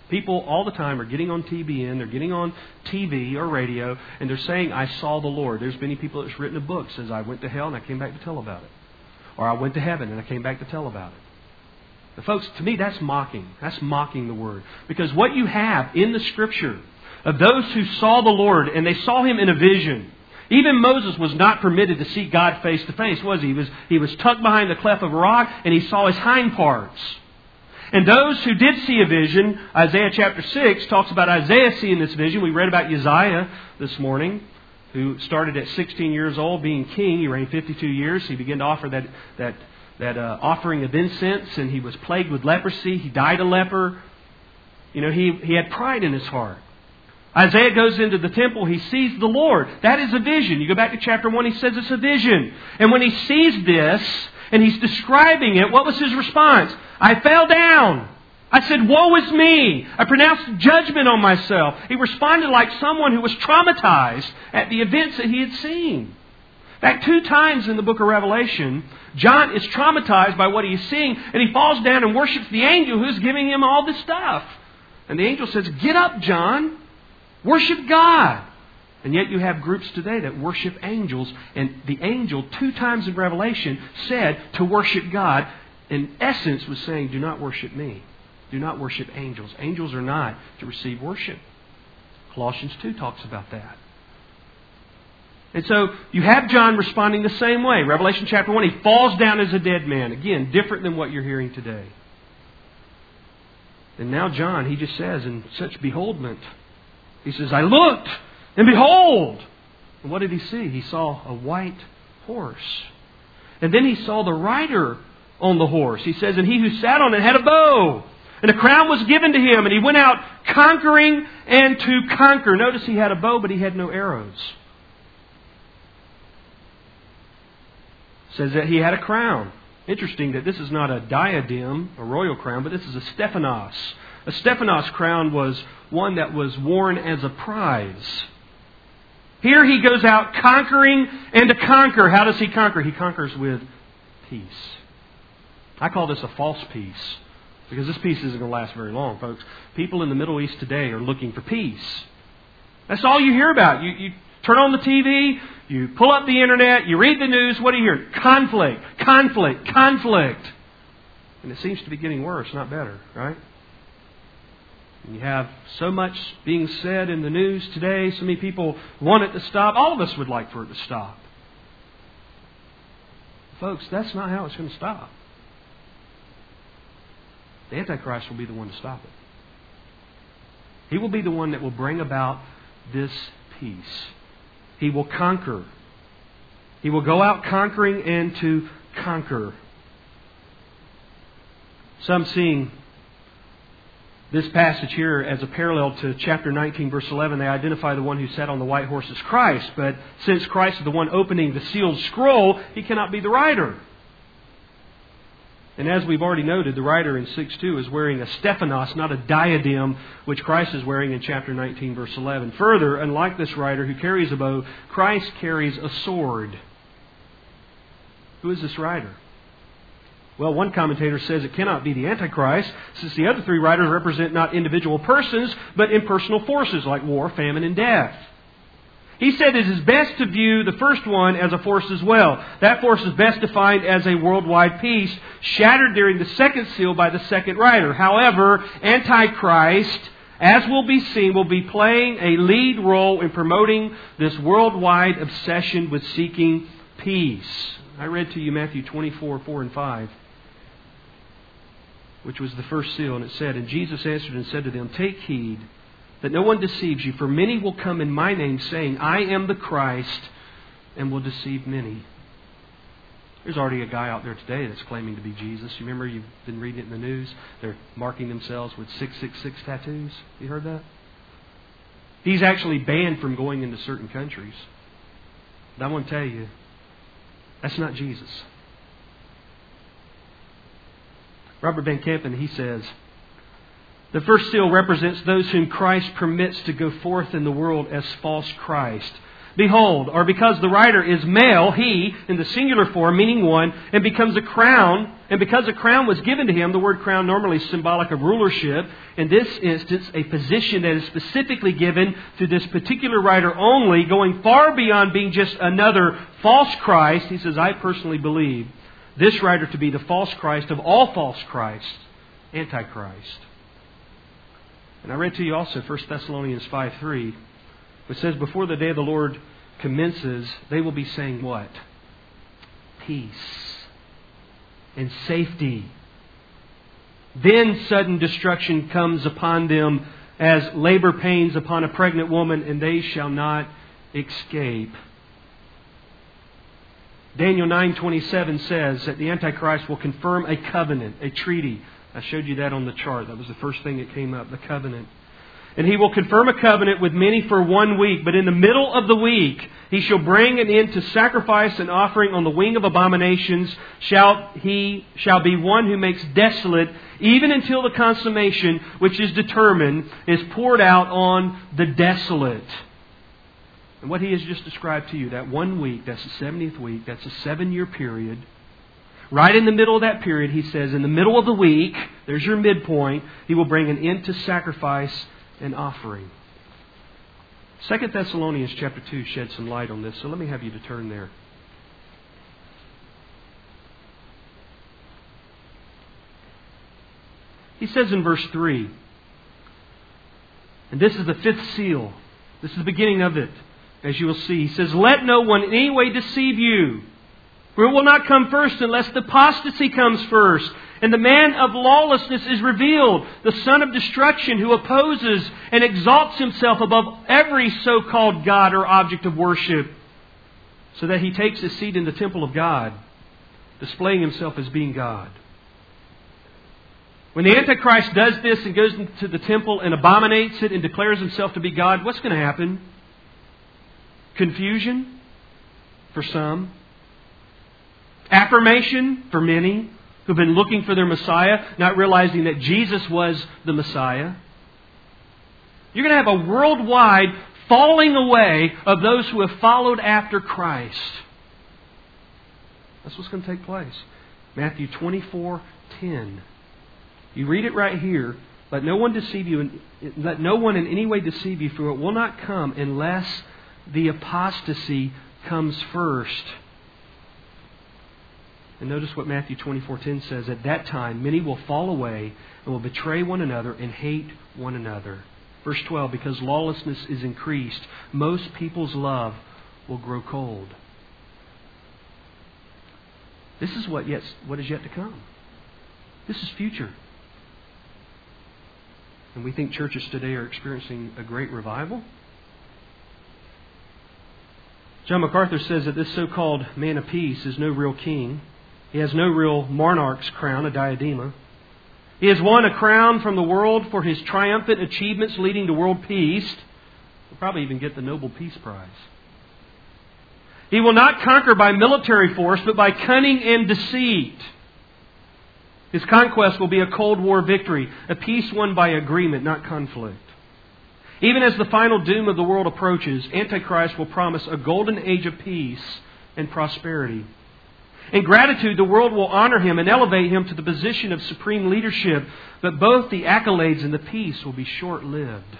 People all the time are getting on T B N, they're getting on T V or radio, and they're saying, I saw the Lord. There's many people that's written a book that says, I went to hell and I came back to tell about it. Or I went to heaven and I came back to tell about it. But folks, to me that's mocking. That's mocking the Word. Because what you have in the Scripture of those who saw the Lord and they saw Him in a vision. Even Moses was not permitted to see God face to face, was he? He was, he was tucked behind the cleft of a rock and he saw His hind parts. And those who did see a vision, Isaiah chapter six talks about Isaiah seeing this vision. We read about Uzziah this morning, who started at sixteen years old being king. He reigned fifty-two years. He began to offer that, that, that uh, offering of incense, and he was plagued with leprosy. He died a leper. You know, he, he had pride in his heart. Isaiah goes into the temple. He sees the Lord. That is a vision. You go back to chapter one, he says it's a vision. And when he sees this, and he's describing it, what was his response? I fell down. I said, woe is me. I pronounced judgment on myself. He responded like someone who was traumatized at the events that he had seen. In fact, two times in the book of Revelation, John is traumatized by what he's seeing, and he falls down and worships the angel who's giving him all this stuff. And the angel says, get up, John. Worship God. And yet you have groups today that worship angels. And the angel, two times in Revelation, said to worship God, in essence was saying, do not worship me. Do not worship angels. Angels are not to receive worship. Colossians two talks about that. And so you have John responding the same way. Revelation chapter one, he falls down as a dead man. Again, different than what you're hearing today. And now John, he just says in such beholdment, he says, I looked, and behold! And what did he see? He saw a white horse. And then he saw the rider on the horse. He says, and he who sat on it had a bow. And a crown was given to him. And he went out conquering and to conquer. Notice he had a bow, but he had no arrows. It says that he had a crown. Interesting that this is not a diadem, a royal crown, but this is a Stephanos. A Stephanos crown was one that was worn as a prize. Here he goes out conquering and to conquer. How does he conquer? He conquers with peace. I call this a false peace, because this peace isn't going to last very long, folks. People in the Middle East today are looking for peace. That's all you hear about. You, you turn on the T V, you pull up the internet, you read the news. What do you hear? Conflict, conflict, conflict. And it seems to be getting worse, not better, right? You have so much being said in the news today. So many people want it to stop. All of us would like for it to stop. Folks, that's not how it's going to stop. The Antichrist will be the one to stop it. He will be the one that will bring about this peace. He will conquer. He will go out conquering and to conquer. Some seeing this passage here as a parallel to chapter nineteen, verse eleven, they identify the one who sat on the white horse as Christ. But since Christ is the one opening the sealed scroll, He cannot be the rider. And as we've already noted, the rider in six two is wearing a Stephanos, not a diadem, which Christ is wearing in chapter nineteen, verse eleven. Further, unlike this rider who carries a bow, Christ carries a sword. Who is this rider? Well, one commentator says it cannot be the Antichrist, since the other three riders represent not individual persons, but impersonal forces like war, famine, and death. He said it is best to view the first one as a force as well. That force is best defined as a worldwide peace, shattered during the second seal by the second rider. However, Antichrist, as will be seen, will be playing a lead role in promoting this worldwide obsession with seeking peace. I read to you Matthew twenty-four, four and five. Which was the first seal, and it said, and Jesus answered and said to them, take heed that no one deceives you, for many will come in my name, saying, I am the Christ, and will deceive many. There's already a guy out there today that's claiming to be Jesus. You remember, you've been reading it in the news. They're marking themselves with six six six tattoos. You heard that? He's actually banned from going into certain countries. But I want to tell you, that's not Jesus. Robert Van Kampen, he says, the first seal represents those whom Christ permits to go forth in the world as false Christ. behold, or because the writer is male, he, in the singular form, meaning one, and becomes a crown, and because a crown was given to him, the word crown normally is symbolic of rulership. In this instance, a position that is specifically given to this particular writer only, going far beyond being just another false Christ. He says, I personally believe this writer to be the false Christ of all false Christs, Antichrist. And I read to you also First Thessalonians five three, which says, before the day of the Lord commences, they will be saying what? Peace and safety. Then sudden destruction comes upon them as labor pains upon a pregnant woman, and they shall not escape. Daniel nine twenty-seven says that the Antichrist will confirm a covenant, a treaty. I showed you that on the chart. That was the first thing that came up, the covenant. And he will confirm a covenant with many for one week. But in the middle of the week, he shall bring an end to sacrifice and offering on the wing of abominations. Shall he shall be one who makes desolate, even until the consummation which is determined is poured out on the desolate. And what he has just described to you, that one week, that's the seventieth week, that's a seven-year period. Right in the middle of that period, he says, in the middle of the week, there's your midpoint, he will bring an end to sacrifice and offering. Second Thessalonians chapter two sheds some light on this, so let me have you to turn there. He says in verse three, and this is the fifth seal. This is the beginning of it, as you will see. He says, let no one in any way deceive you. For it will not come first unless the apostasy comes first. And the man of lawlessness is revealed, the son of destruction, who opposes and exalts himself above every so-called God or object of worship, so that he takes his seat in the temple of God, displaying himself as being God. When the Antichrist does this and goes into the temple and abominates it and declares himself to be God, what's going to happen? Confusion for some. Affirmation for many who've been looking for their Messiah, not realizing that Jesus was the Messiah. You're going to have a worldwide falling away of those who have followed after Christ. That's what's going to take place. Matthew twenty-four ten. You read it right here. Let no one deceive you. Let no one in any way deceive you, for it will not come unless the apostasy comes first. And notice what Matthew twenty-four ten says. At that time, many will fall away and will betray one another and hate one another. Verse twelve, because lawlessness is increased, most people's love will grow cold. This is what, yet, what is yet to come. This is future. And we think churches today are experiencing a great revival. John MacArthur says that this so-called man of peace is no real king. He has no real monarch's crown, a diadema. He has won a crown from the world for his triumphant achievements leading to world peace. He'll probably even get the Nobel Peace Prize. He will not conquer by military force, but by cunning and deceit. His conquest will be a Cold War victory, a peace won by agreement, not conflict. Even as the final doom of the world approaches, Antichrist will promise a golden age of peace and prosperity. In gratitude, the world will honor him and elevate him to the position of supreme leadership, but both the accolades and the peace will be short-lived.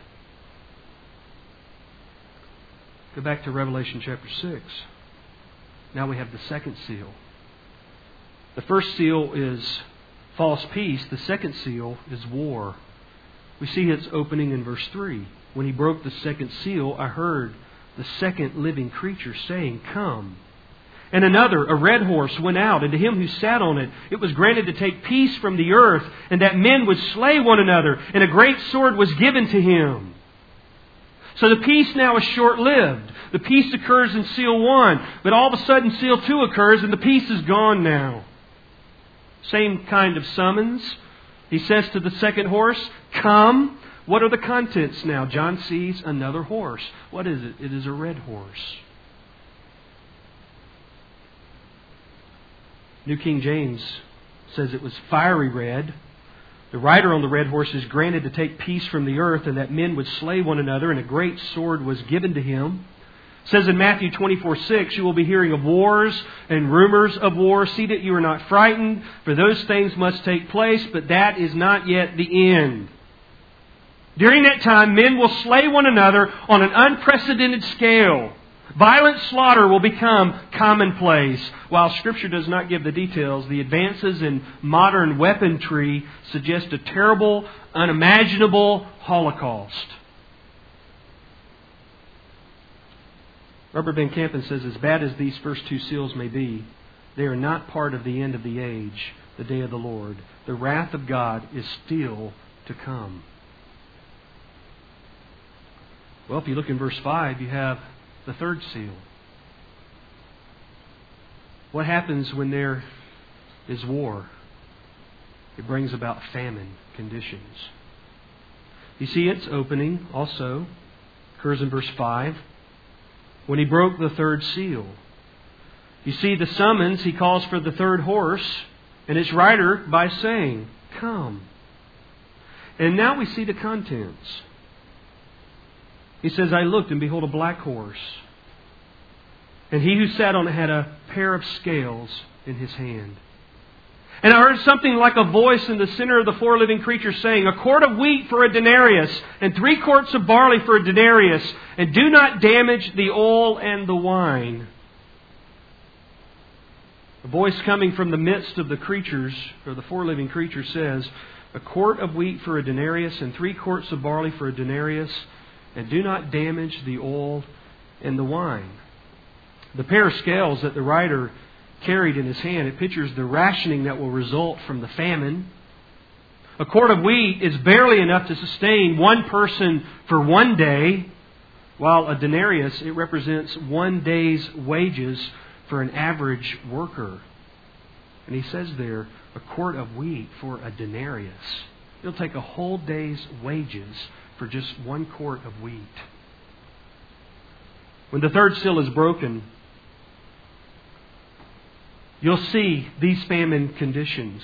Go back to Revelation chapter six. Now we have the second seal. The first seal is false peace. The second seal is war. We see its opening in verse three. When he broke the second seal, I heard the second living creature saying, "Come." And another, a red horse, went out, and to him who sat on it, it was granted to take peace from the earth, and that men would slay one another, and a great sword was given to him. So the peace now is short-lived. The peace occurs in seal one, but all of a sudden seal two occurs, and the peace is gone now. Same kind of summons. He says to the second horse, "Come." What are the contents now? John sees another horse. What is it? It is a red horse. New King James says it was fiery red. The rider on the red horse is granted to take peace from the earth, and that men would slay one another, and a great sword was given to him. It says in Matthew twenty-four six, you will be hearing of wars and rumors of wars. See that you are not frightened, for those things must take place, but that is not yet the end. During that time, men will slay one another on an unprecedented scale. Violent slaughter will become commonplace. While Scripture does not give the details, the advances in modern weaponry suggest a terrible, unimaginable Holocaust. Robert Van Kampen says, as bad as these first two seals may be, they are not part of the end of the age, the day of the Lord. The wrath of God is still to come. Well, if you look in verse five, you have the third seal. What happens when there is war? It brings about famine conditions. You see, its opening also occurs in verse five. When he broke the third seal. You see the summons, he calls for the third horse, and its rider by saying, come. And now we see the contents. He says, I looked, and behold, a black horse. And he who sat on it had a pair of scales in his hand. And I heard something like a voice in the center of the four living creatures saying, a quart of wheat for a denarius, and three quarts of barley for a denarius, and do not damage the oil and the wine. A voice coming from the midst of the creatures, or the four living creatures, says, a quart of wheat for a denarius, and three quarts of barley for a denarius, and do not damage the oil and the wine. The pair of scales that the writer carried in his hand, it pictures the rationing that will result from the famine. A quart of wheat is barely enough to sustain one person for one day, while a denarius, it represents one day's wages for an average worker. And he says there, a quart of wheat for a denarius. It'll take a whole day's wages for just one quart of wheat. When the third seal is broken, you'll see these famine conditions.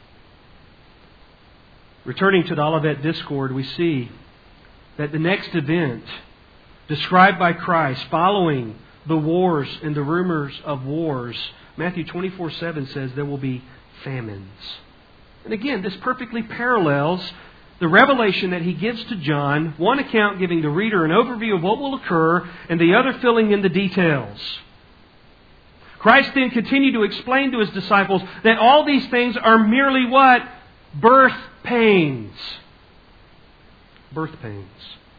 Returning to the Olivet Discord, we see that the next event described by Christ following the wars and the rumors of wars, Matthew twenty-four seven says there will be famines. And again, this perfectly parallels the revelation that he gives to John, one account giving the reader an overview of what will occur, and the other filling in the details. Christ then continued to explain to His disciples that all these things are merely what? Birth pains. Birth pains.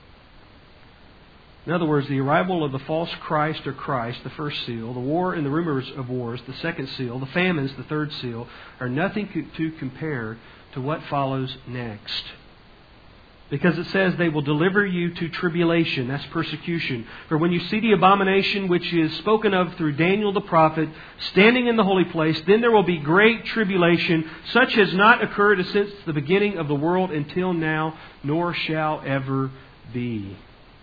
In other words, the arrival of the false Christ or Christ, the first seal, the war and the rumors of wars, the second seal, the famines, the third seal, are nothing to compare to what follows next. Because it says they will deliver you to tribulation. That's persecution. For when you see the abomination which is spoken of through Daniel the prophet standing in the holy place, then there will be great tribulation, such as not occurred since the beginning of the world until now, nor shall ever be.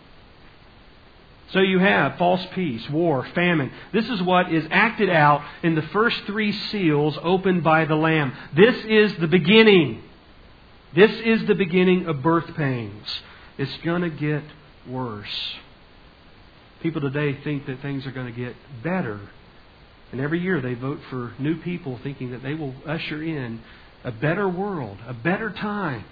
So you have false peace, war, famine. This is what is acted out in the first three seals opened by the Lamb. This is the beginning. This is the beginning of birth pains. It's going to get worse. People today think that things are going to get better. And every year they vote for new people thinking that they will usher in a better world, a better time.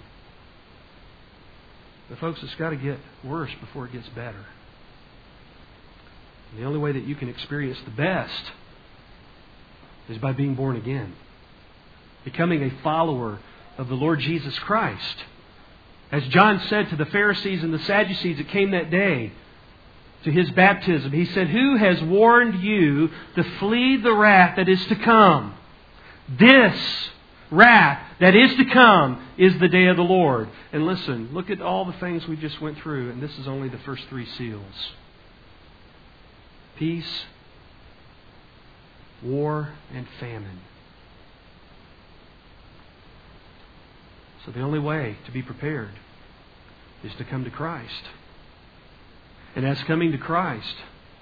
But folks, it's got to get worse before it gets better. And the only way that you can experience the best is by being born again. Becoming a follower of the Lord Jesus Christ. As John said to the Pharisees and the Sadducees that came that day to his baptism, he said, who has warned you to flee the wrath that is to come? This wrath that is to come is the day of the Lord. And listen, look at all the things we just went through, and this is only the first three seals. Peace, war, and famine. So the only way to be prepared is to come to Christ. And as coming to Christ,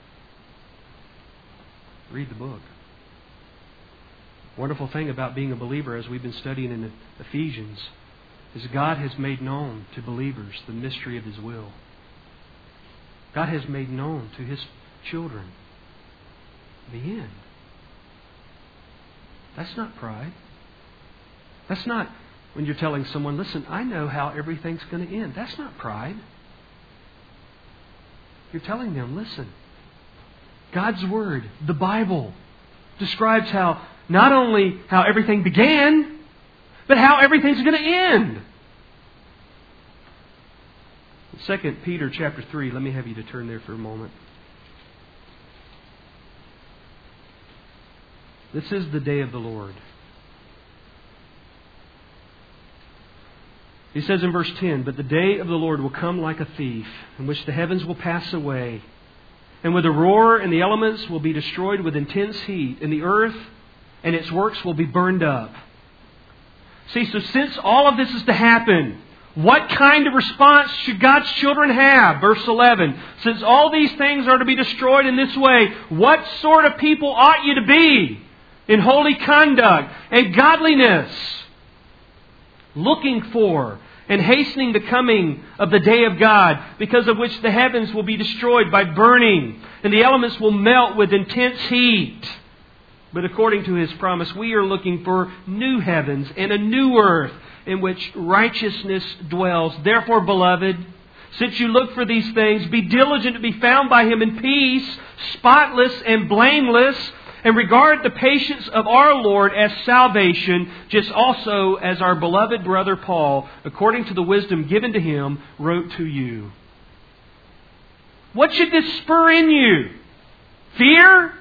read the book. Wonderful thing about being a believer, as we've been studying in Ephesians, is God has made known to believers the mystery of His will. God has made known to His children. The end. That's not pride. That's not when you're telling someone, listen, I know how everything's going to end. That's not pride. You're telling them, listen, God's Word, the Bible, describes how not only how everything began, but how everything's going to end. Second Peter chapter three, let me have you to turn there for a moment. This is the day of the Lord. He says in verse ten, "But the day of the Lord will come like a thief, in which the heavens will pass away, and with a roar, and the elements will be destroyed with intense heat, and the earth and its works will be burned up." See, so since all of this is to happen, what kind of response should God's children have? Verse eleven, "Since all these things are to be destroyed in this way, what sort of people ought you to be in holy conduct and godliness, looking for and hastening the coming of the day of God, because of which the heavens will be destroyed by burning, and the elements will melt with intense heat? But according to His promise, we are looking for new heavens and a new earth in which righteousness dwells. Therefore, beloved, since you look for these things, be diligent to be found by Him in peace, spotless and blameless, and regard the patience of our Lord as salvation, just also as our beloved brother Paul, according to the wisdom given to him, wrote to you." What should this spur in you? Fear?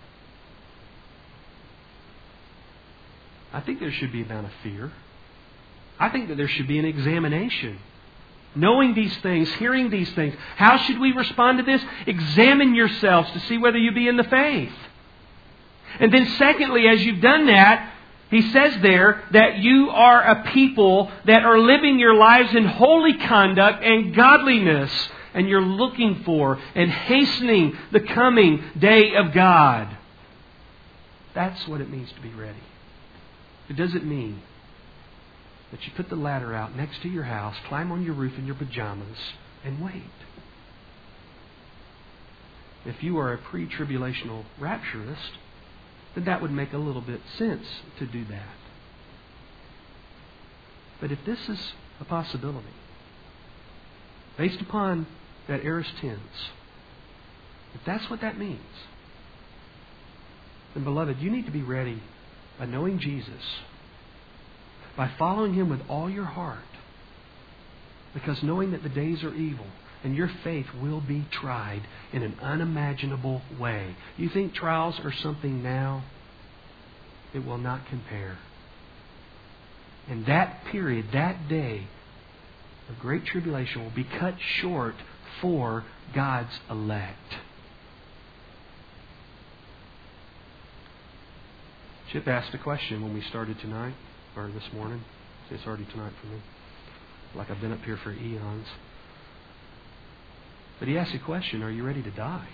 I think there should be a amount of fear. I think that there should be an examination. Knowing these things, hearing these things, how should we respond to this? Examine yourselves to see whether you be in the faith. And then secondly, as you've done that, he says there that you are a people that are living your lives in holy conduct and godliness. And you're looking for and hastening the coming day of God. That's what it means to be ready. It doesn't mean that you put the ladder out next to your house, climb on your roof in your pajamas, and wait. If you are a pre-tribulational rapturist, then that would make a little bit sense to do that. But if this is a possibility, based upon that aorist tense, if that's what that means, then beloved, you need to be ready by knowing Jesus, by following Him with all your heart, because knowing that the days are evil, and your faith will be tried in an unimaginable way. You think trials are something now? It will not compare. And that period, that day of great tribulation will be cut short for God's elect. Chip asked a question when we started tonight, or this morning. It's already tonight for me. Like I've been up here for eons. But he asked a question, are you ready to die?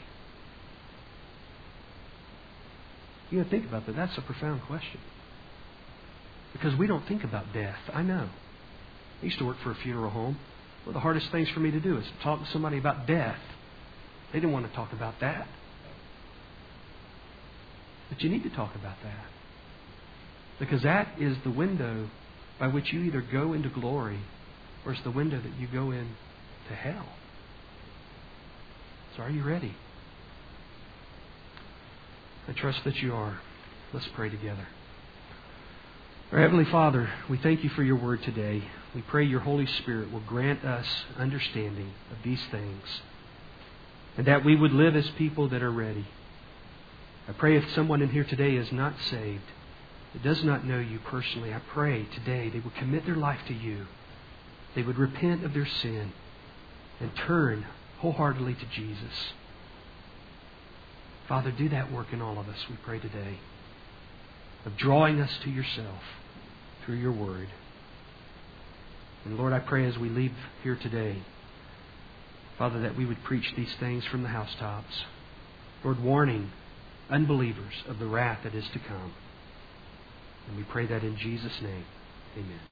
You gotta think about that. That's a profound question. Because we don't think about death. I know. I used to work for a funeral home. One of the hardest things for me to do is to talk to somebody about death. They didn't want to talk about that. But you need to talk about that. Because that is the window by which you either go into glory, or it's the window that you go into hell. So are you ready? I trust that you are. Let's pray together. Our Heavenly Father, we thank You for Your Word today. We pray Your Holy Spirit will grant us understanding of these things, and that we would live as people that are ready. I pray if someone in here today is not saved, that does not know You personally, I pray today they would commit their life to You. They would repent of their sin and turn wholeheartedly to Jesus. Father, do that work in all of us, we pray today, of drawing us to Yourself through Your Word. And Lord, I pray as we leave here today, Father, that we would preach these things from the housetops. Lord, warning unbelievers of the wrath that is to come. And we pray that in Jesus' name. Amen.